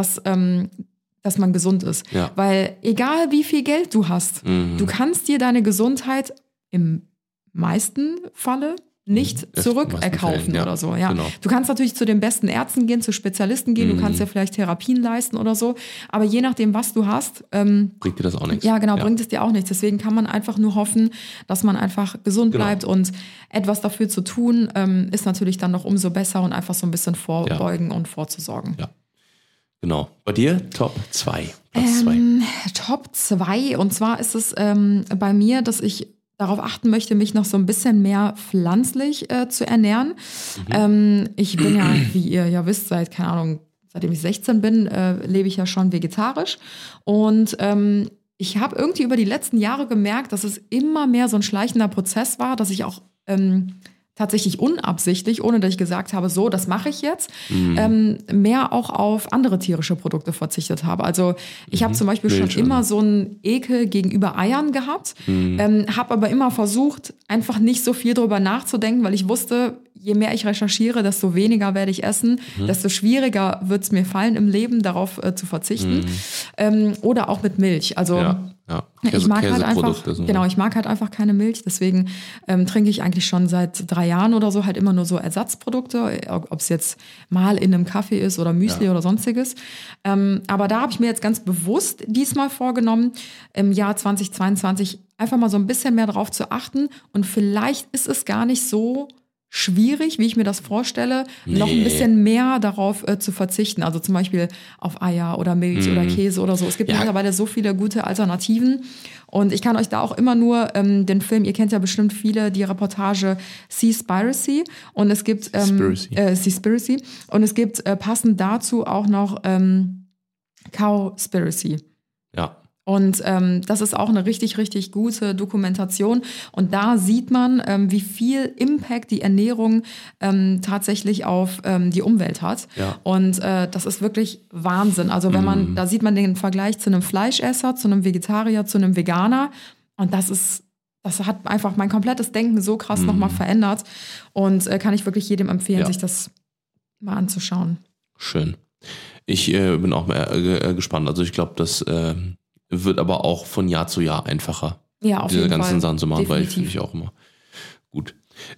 dass man gesund ist. Ja. Weil egal wie viel Geld du hast, du kannst dir deine Gesundheit im meisten Falle nicht zurückerkaufen oder so. Ja. Genau. Du kannst natürlich zu den besten Ärzten gehen, zu Spezialisten gehen, du kannst dir vielleicht Therapien leisten oder so, aber je nachdem, was du hast, bringt dir das auch nichts. ja, genau, bringt es dir auch nichts. Deswegen kann man einfach nur hoffen, dass man einfach gesund bleibt und etwas dafür zu tun, ist natürlich dann noch umso besser und einfach so ein bisschen vorbeugen und vorzusorgen. Ja. Genau. Bei dir Top 2. Platz 2. Top 2 und zwar ist es bei mir, dass ich darauf achten möchte, mich noch so ein bisschen mehr pflanzlich zu ernähren. Ich bin ja, wie ihr ja wisst, seitdem ich 16 bin, lebe ich ja schon vegetarisch. Und ich habe irgendwie über die letzten Jahre gemerkt, dass es immer mehr so ein schleichender Prozess war, dass ich auch tatsächlich unabsichtlich, ohne dass ich gesagt habe, so, das mache ich jetzt, mehr auch auf andere tierische Produkte verzichtet habe. Also ich habe zum Beispiel schon immer so einen Ekel gegenüber Eiern gehabt, habe aber immer versucht, einfach nicht so viel drüber nachzudenken, weil ich wusste, je mehr ich recherchiere, desto weniger werde ich essen, desto schwieriger wird es mir fallen im Leben, darauf zu verzichten. Oder auch mit Milch. Also ich mag halt einfach, ich mag halt einfach keine Milch, deswegen trinke ich eigentlich schon seit 3 Jahren oder so halt immer nur so Ersatzprodukte, ob es jetzt mal in einem Kaffee ist oder Müsli oder sonstiges. Aber da habe ich mir jetzt ganz bewusst diesmal vorgenommen, im Jahr 2022 einfach mal so ein bisschen mehr drauf zu achten und vielleicht ist es gar nicht so schwierig, wie ich mir das vorstelle, noch ein bisschen mehr darauf zu verzichten. Also zum Beispiel auf Eier oder Milch oder Käse oder so. Es gibt mittlerweile so viele gute Alternativen. Und ich kann euch da auch immer nur den Film, ihr kennt ja bestimmt viele, die Reportage Seaspiracy. Und es gibt Seaspiracy. Und es gibt passend dazu auch noch Cowspiracy. Ja. Und das ist auch eine richtig, richtig gute Dokumentation. Und da sieht man, wie viel Impact die Ernährung tatsächlich auf die Umwelt hat. Ja. Und das ist wirklich Wahnsinn. Also wenn man, da sieht man den Vergleich zu einem Fleischesser, zu einem Vegetarier, zu einem Veganer. Und das hat einfach mein komplettes Denken so krass nochmal verändert. Und kann ich wirklich jedem empfehlen, sich das mal anzuschauen. Schön. Ich bin auch mal gespannt. Also ich glaube, das wird aber auch von Jahr zu Jahr einfacher, diese ganzen Sachen zu machen, weil ich finde ich auch immer gut.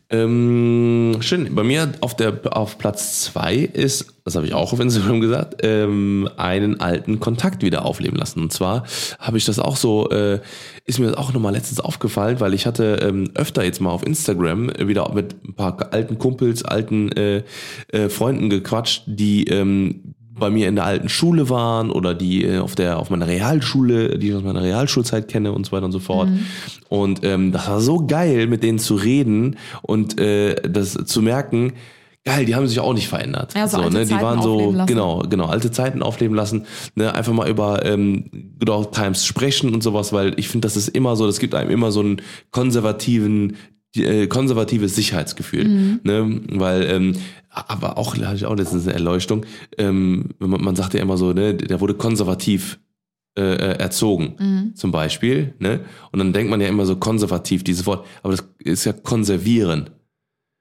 Schön. Bei mir auf Platz 2 ist, das habe ich auch auf Instagram gesagt, einen alten Kontakt wieder aufleben lassen. Und zwar habe ich das auch so, ist mir das auch nochmal letztens aufgefallen, weil ich hatte öfter jetzt mal auf Instagram wieder mit ein paar alten Kumpels, alten Freunden gequatscht, die bei mir in der alten Schule waren oder die auf meiner Realschule, die ich aus meiner Realschulzeit kenne und so weiter und so fort. Und das war so geil, mit denen zu reden und das zu merken, geil, die haben sich auch nicht verändert. Ja, so alte die Zeiten waren so, aufleben lassen. genau, alte Zeiten aufleben lassen, ne, einfach mal über Good Old Times sprechen und sowas, weil ich finde, das ist immer so, das gibt einem immer so einen konservatives Sicherheitsgefühl, ne, weil aber auch hatte ich auch letztens eine Erleuchtung. Man sagt ja immer so, ne, der wurde konservativ erzogen, zum Beispiel, ne, und dann denkt man ja immer so konservativ dieses Wort, aber das ist ja konservieren,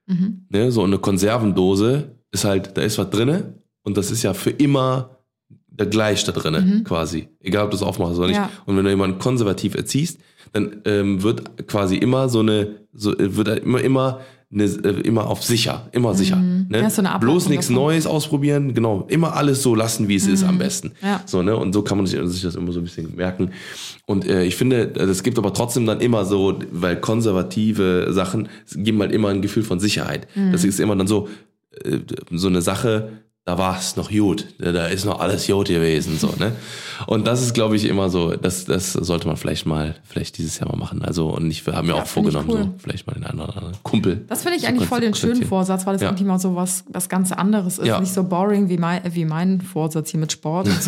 ne, so eine Konservendose ist halt, da ist was drinne und das ist ja für immer gleich da drinne quasi. Egal, ob du es aufmachst oder nicht. Ja. Und wenn du jemanden konservativ erziehst, dann wird quasi immer immer auf sicher, immer sicher. Ne? Ja, so eine Bloß nichts davon. Neues ausprobieren, genau. Immer alles so lassen, wie es ist am besten. Ja. So, ne? Und so kann man sich das immer so ein bisschen merken. Und ich finde, es gibt aber trotzdem dann immer so, weil konservative Sachen geben halt immer ein Gefühl von Sicherheit. Das ist immer dann so eine Sache, da war es noch gut, da ist noch alles gut gewesen, so, ne? Und das ist, glaube ich, immer so, das sollte man vielleicht dieses Jahr mal machen. Also, und ich habe mir auch vorgenommen, cool. so, vielleicht mal den einen oder anderen Kumpel. Das finde ich eigentlich voll den schönen Vorsatz, weil das irgendwie mal so was ganz anderes ist. Ja. Nicht so boring wie mein Vorsatz hier mit Sport und so.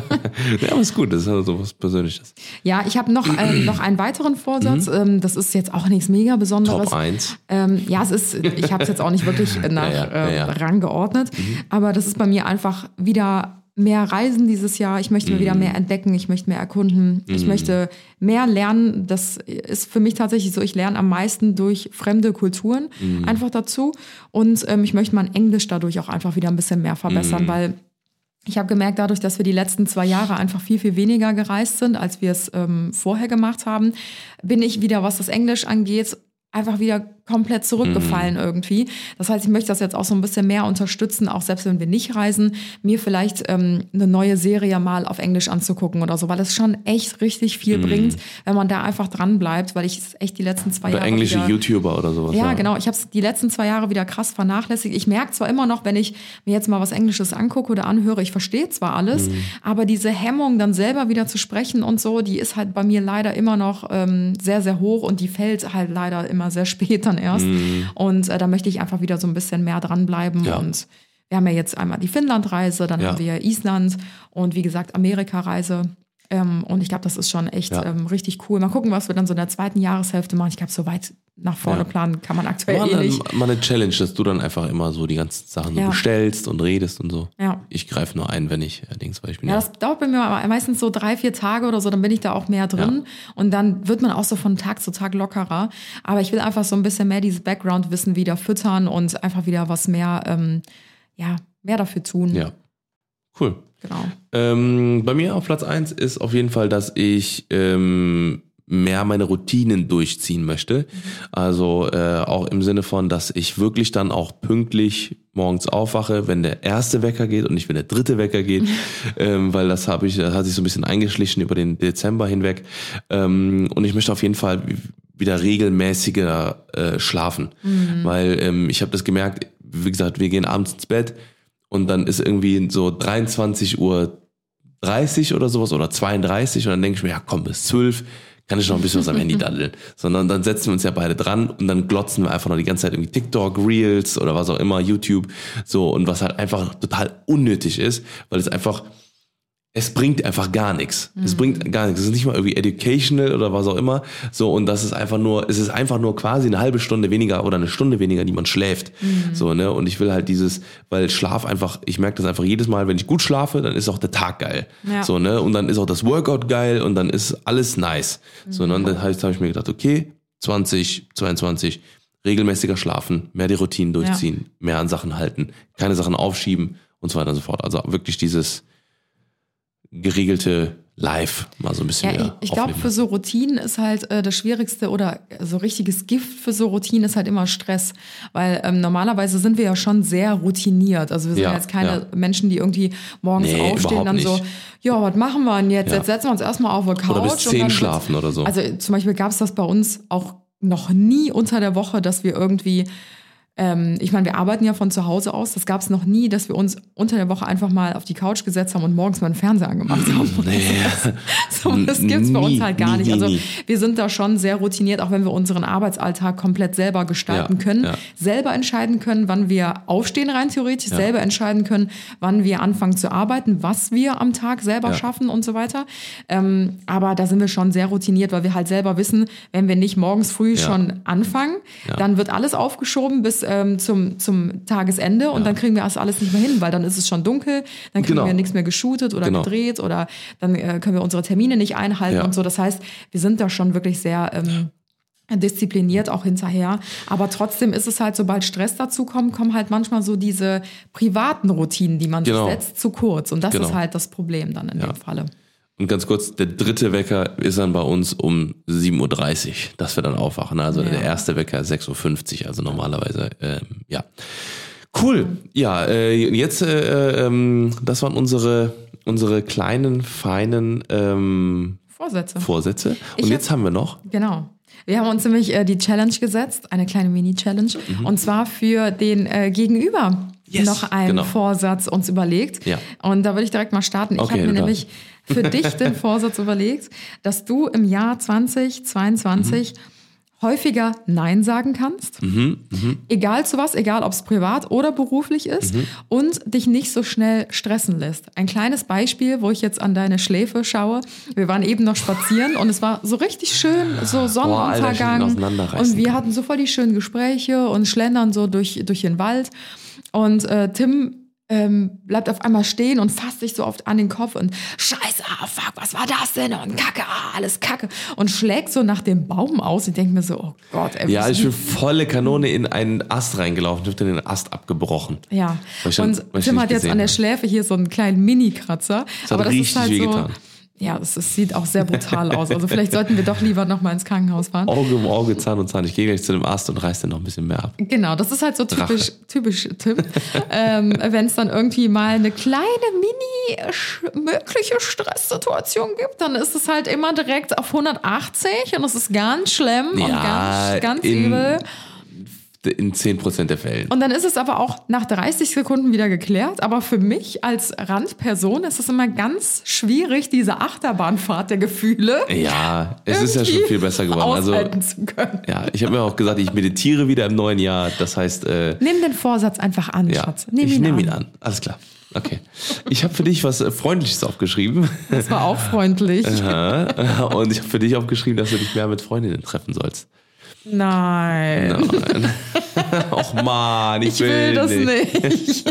Ja, aber ist gut, das ist halt so was Persönliches. Ja, ich habe noch einen weiteren Vorsatz. Das ist jetzt auch nichts mega Besonderes. Top 1. Ja, ich habe es jetzt auch nicht wirklich nach Rang geordnet, aber das ist bei mir einfach wieder mehr Reisen dieses Jahr. Ich möchte mir wieder mehr entdecken, ich möchte mehr erkunden, ich möchte mehr lernen. Das ist für mich tatsächlich so, ich lerne am meisten durch fremde Kulturen einfach dazu und ich möchte mein Englisch dadurch auch einfach wieder ein bisschen mehr verbessern, weil ich habe gemerkt, dadurch, dass wir die letzten 2 Jahre einfach viel, viel weniger gereist sind, als wir es vorher gemacht haben, bin ich wieder, was das Englisch angeht, einfach wieder komplett zurückgefallen irgendwie. Das heißt, ich möchte das jetzt auch so ein bisschen mehr unterstützen, auch selbst wenn wir nicht reisen, mir vielleicht eine neue Serie mal auf Englisch anzugucken oder so, weil das schon echt richtig viel bringt, wenn man da einfach dran bleibt, weil ich es echt die letzten 2 Jahre englische wieder, YouTuber oder sowas. Ja, genau. Ich habe es die letzten 2 Jahre wieder krass vernachlässigt. Ich merke zwar immer noch, wenn ich mir jetzt mal was Englisches angucke oder anhöre, ich verstehe zwar alles, aber diese Hemmung, dann selber wieder zu sprechen und so, die ist halt bei mir leider immer noch sehr, sehr hoch und die fällt halt leider immer sehr spät dann erst. Und da möchte ich einfach wieder so ein bisschen mehr dranbleiben. Ja. Und wir haben ja jetzt einmal die Finnland-Reise, dann haben wir Island und wie gesagt Amerika-Reise. Und ich glaube, das ist schon echt richtig cool. Mal gucken, was wir dann so in der 2. Jahreshälfte machen. Ich glaube, so weit nach vorne planen kann man aktuell nicht. Mal eine Challenge, dass du dann einfach immer so die ganzen Sachen so bestellst und redest und so. Ja. Ich greife nur ein, wenn ich weil ich bin Das dauert bei mir meistens so 3-4 Tage oder so, dann bin ich da auch mehr drin. Und dann wird man auch so von Tag zu Tag lockerer. Aber ich will einfach so ein bisschen mehr dieses Background-Wissen wieder füttern und einfach wieder was mehr, mehr dafür tun. Ja, cool. Genau. Bei mir auf Platz 1 ist auf jeden Fall, dass ich mehr meine Routinen durchziehen möchte. Also auch im Sinne von, dass ich wirklich dann auch pünktlich morgens aufwache, wenn der erste Wecker geht und nicht wenn der dritte Wecker geht, weil das hat sich so ein bisschen eingeschlichen über den Dezember hinweg. Und ich möchte auf jeden Fall wieder regelmäßiger schlafen, weil ich habe das gemerkt, wie gesagt, wir gehen abends ins Bett und dann ist irgendwie so 23:30 Uhr oder sowas oder 32 und dann denke ich mir, ja komm, bis 12 kann ich noch ein bisschen was am Handy daddeln. Sondern dann setzen wir uns ja beide dran und dann glotzen wir einfach noch die ganze Zeit irgendwie TikTok, Reels oder was auch immer, YouTube, so, und was halt einfach total unnötig ist, weil es bringt einfach gar nichts. Es bringt gar nichts. Es ist nicht mal irgendwie educational oder was auch immer. So, und es ist einfach nur quasi eine halbe Stunde weniger oder eine Stunde weniger, die man schläft. So, ne? Und ich will halt weil Schlaf einfach, ich merke das einfach jedes Mal, wenn ich gut schlafe, dann ist auch der Tag geil. Ja. So, ne? Und dann ist auch das Workout geil und dann ist alles nice. So, ne? Und dann habe ich mir gedacht, okay, 2022, regelmäßiger schlafen, mehr die Routinen durchziehen, mehr an Sachen halten, keine Sachen aufschieben und so weiter und so fort. Also wirklich dieses geregelte Live mal so ein bisschen wieder ich glaube, für so Routinen ist halt das Schwierigste oder so richtiges Gift für so Routinen ist halt immer Stress, weil normalerweise sind wir ja schon sehr routiniert, also wir sind jetzt keine Menschen, die irgendwie morgens aufstehen dann so, ja, was machen wir denn jetzt? Jetzt setzen wir uns erstmal auf eine Couch. Oder bis 10 schlafen oder so. Also zum Beispiel gab es das bei uns auch noch nie unter der Woche, dass wir irgendwie ich meine, wir arbeiten ja von zu Hause aus. Das gab es noch nie, dass wir uns unter der Woche einfach mal auf die Couch gesetzt haben und morgens mal einen Fernseher angemacht haben. Das gibt's bei uns halt gar nicht. Also wir sind da schon sehr routiniert, auch wenn wir unseren Arbeitsalltag komplett selber gestalten können. Selber entscheiden können, wann wir aufstehen rein theoretisch. Selber entscheiden können, wann wir anfangen zu arbeiten, was wir am Tag selber schaffen und so weiter. Aber da sind wir schon sehr routiniert, weil wir halt selber wissen, wenn wir nicht morgens früh schon anfangen, dann wird alles aufgeschoben bis zum Tagesende und dann kriegen wir das alles nicht mehr hin, weil dann ist es schon dunkel, dann kriegen wir nichts mehr geshootet oder gedreht oder dann können wir unsere Termine nicht einhalten und so. Das heißt, wir sind da schon wirklich sehr diszipliniert auch hinterher. Aber trotzdem ist es halt, sobald Stress dazu kommt, kommen halt manchmal so diese privaten Routinen, die man sich setzt, zu kurz. Und das ist halt das Problem dann in dem Falle. Und ganz kurz, der dritte Wecker ist dann bei uns um 7.30 Uhr, dass wir dann aufwachen. Also der erste Wecker 6.50 Uhr, also normalerweise, ja. Cool. Ja, jetzt, das waren unsere kleinen, feinen Vorsätze. Und jetzt haben wir noch... Genau. Wir haben uns nämlich die Challenge gesetzt, eine kleine Mini-Challenge, und zwar für den Gegenüber noch einen Vorsatz uns überlegt. Ja. Und da würde ich direkt mal starten. Ich habe mir nämlich für dich den Vorsatz überlegt, dass du im Jahr 2022 häufiger Nein sagen kannst, egal zu was, egal ob es privat oder beruflich ist, und dich nicht so schnell stressen lässt. Ein kleines Beispiel, wo ich jetzt an deine Schläfe schaue. Wir waren eben noch spazieren und es war so richtig schön, so Sonnenuntergang, und wir hatten so voll die schönen Gespräche und schlendern so durch den Wald, und Tim bleibt auf einmal stehen und fasst sich so oft an den Kopf und Scheiße, fuck, was war das denn? Und Kacke, alles Kacke. Und schlägt so nach dem Baum aus. Ich denke mir so, oh Gott. Ja, ich bin volle Kanone in einen Ast reingelaufen, ich habe den Ast abgebrochen. Ja, und Tim hat jetzt an der Schläfe hier so einen kleinen Mini-Kratzer. Das hat richtig wehgetan. Ja, das sieht auch sehr brutal aus. Also vielleicht sollten wir doch lieber noch mal ins Krankenhaus fahren. Auge um Auge, Zahn um Zahn. Ich gehe gleich zu dem Arzt und reiß den noch ein bisschen mehr ab. Genau, das ist halt so typisch Tim. Wenn es dann irgendwie mal eine kleine mögliche Stresssituation gibt, dann ist es halt immer direkt auf 180 und das ist ganz schlimm und ganz übel. In 10% der Fällen. Und dann ist es aber auch nach 30 Sekunden wieder geklärt. Aber für mich als Randperson ist es immer ganz schwierig, diese Achterbahnfahrt der Gefühle. Ja, es ist ja schon viel besser geworden. Aushalten zu können. Ja, ich habe mir auch gesagt, ich meditiere wieder im neuen Jahr. Das heißt... Nimm den Vorsatz einfach an, Schatz. Ich nehme ihn an. Alles klar. Okay. Ich habe für dich was Freundliches aufgeschrieben. Das war auch freundlich. Und ich habe für dich aufgeschrieben, dass du dich mehr mit Freundinnen treffen sollst. Nein. Och man, ich will das nicht.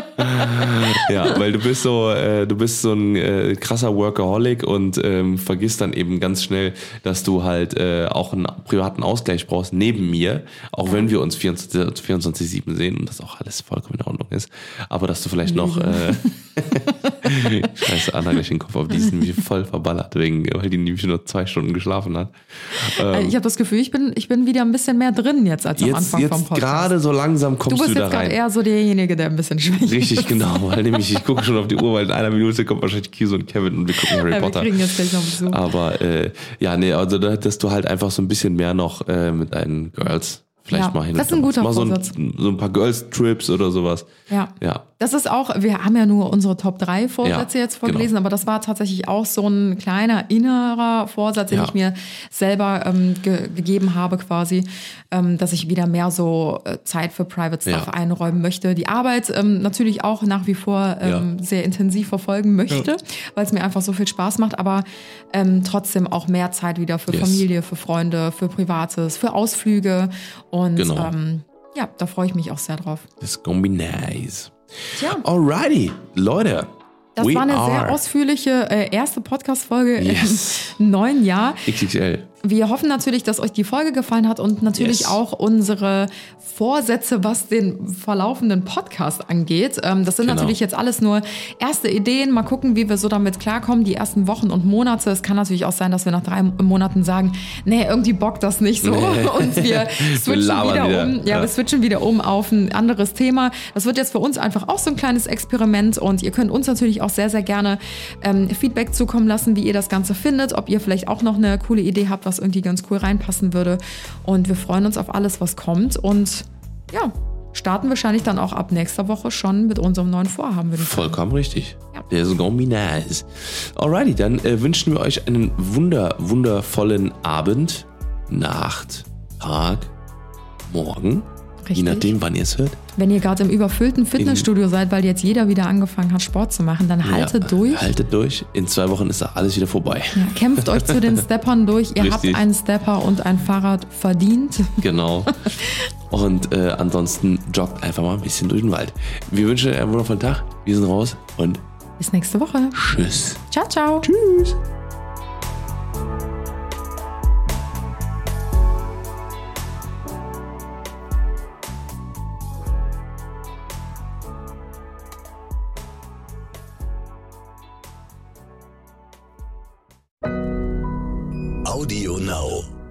Ja, weil du bist so ein krasser Workaholic und vergisst dann eben ganz schnell, dass du halt auch einen privaten Ausgleich brauchst neben mir, auch wenn wir uns 24/7 sehen und das auch alles vollkommen in Ordnung ist. Aber dass du vielleicht noch Scheiße, Anna gleich den Kopf auf, die ist nämlich voll verballert, weil die nämlich nur 2 Stunden geschlafen hat. Ich habe das Gefühl, ich bin wieder ein bisschen mehr drin jetzt als am Anfang vom Podcast. Gerade so langsam kommst du da rein. Du bist jetzt gerade eher so derjenige, der ein bisschen schwächer ist. Richtig, genau, weil nämlich ich gucke schon auf die Uhr, weil in einer Minute kommt wahrscheinlich Kiso und Kevin und wir gucken Harry Potter. Wir kriegen jetzt gleich noch Besuch. Aber also dass du halt einfach so ein bisschen mehr noch mit deinen Girls vielleicht mal hin. Das ist ein guter Vorsatz. So ein paar Girls-Trips oder sowas. Ja. Das ist auch, wir haben ja nur unsere Top 3 Vorsätze jetzt vorgelesen, aber das war tatsächlich auch so ein kleiner innerer Vorsatz, den ich mir selber gegeben habe quasi, dass ich wieder mehr so Zeit für Private Stuff einräumen möchte. Die Arbeit natürlich auch nach wie vor sehr intensiv verfolgen möchte, weil es mir einfach so viel Spaß macht, aber trotzdem auch mehr Zeit wieder für Familie, für Freunde, für Privates, für Ausflüge und da freue ich mich auch sehr drauf. Das ist gonna be nice. Tja. Alrighty, Leute. Das war eine sehr ausführliche erste Podcast-Folge im neuen Jahr. XXL. Wir hoffen natürlich, dass euch die Folge gefallen hat und natürlich auch unsere Vorsätze, was den verlaufenden Podcast angeht. Das sind natürlich jetzt alles nur erste Ideen. Mal gucken, wie wir so damit klarkommen, die ersten Wochen und Monate. Es kann natürlich auch sein, dass wir nach 3 Monaten sagen, nee, irgendwie bockt das nicht so. Und wir switchen wieder um auf ein anderes Thema. Das wird jetzt für uns einfach auch so ein kleines Experiment und ihr könnt uns natürlich auch sehr, sehr gerne Feedback zukommen lassen, wie ihr das Ganze findet, ob ihr vielleicht auch noch eine coole Idee habt, was irgendwie ganz cool reinpassen würde. Und wir freuen uns auf alles, was kommt. Und starten wahrscheinlich dann auch ab nächster Woche schon mit unserem neuen Vorhaben. Vollkommen richtig. Der ist gonna be nice. Alrighty, dann wünschen wir euch einen wundervollen Abend, Nacht, Tag, Morgen. Richtig. Je nachdem, wann ihr es hört. Wenn ihr gerade im überfüllten Fitnessstudio seid, weil jetzt jeder wieder angefangen hat, Sport zu machen, dann haltet durch. Haltet durch. In 2 Wochen ist da alles wieder vorbei. Ja, kämpft euch zu den Steppern durch. Ihr habt einen Stepper und ein Fahrrad verdient. Genau. Und ansonsten joggt einfach mal ein bisschen durch den Wald. Wir wünschen euch einen wundervollen Tag. Wir sind raus und bis nächste Woche. Tschüss. Ciao, ciao. Tschüss. Audio Now.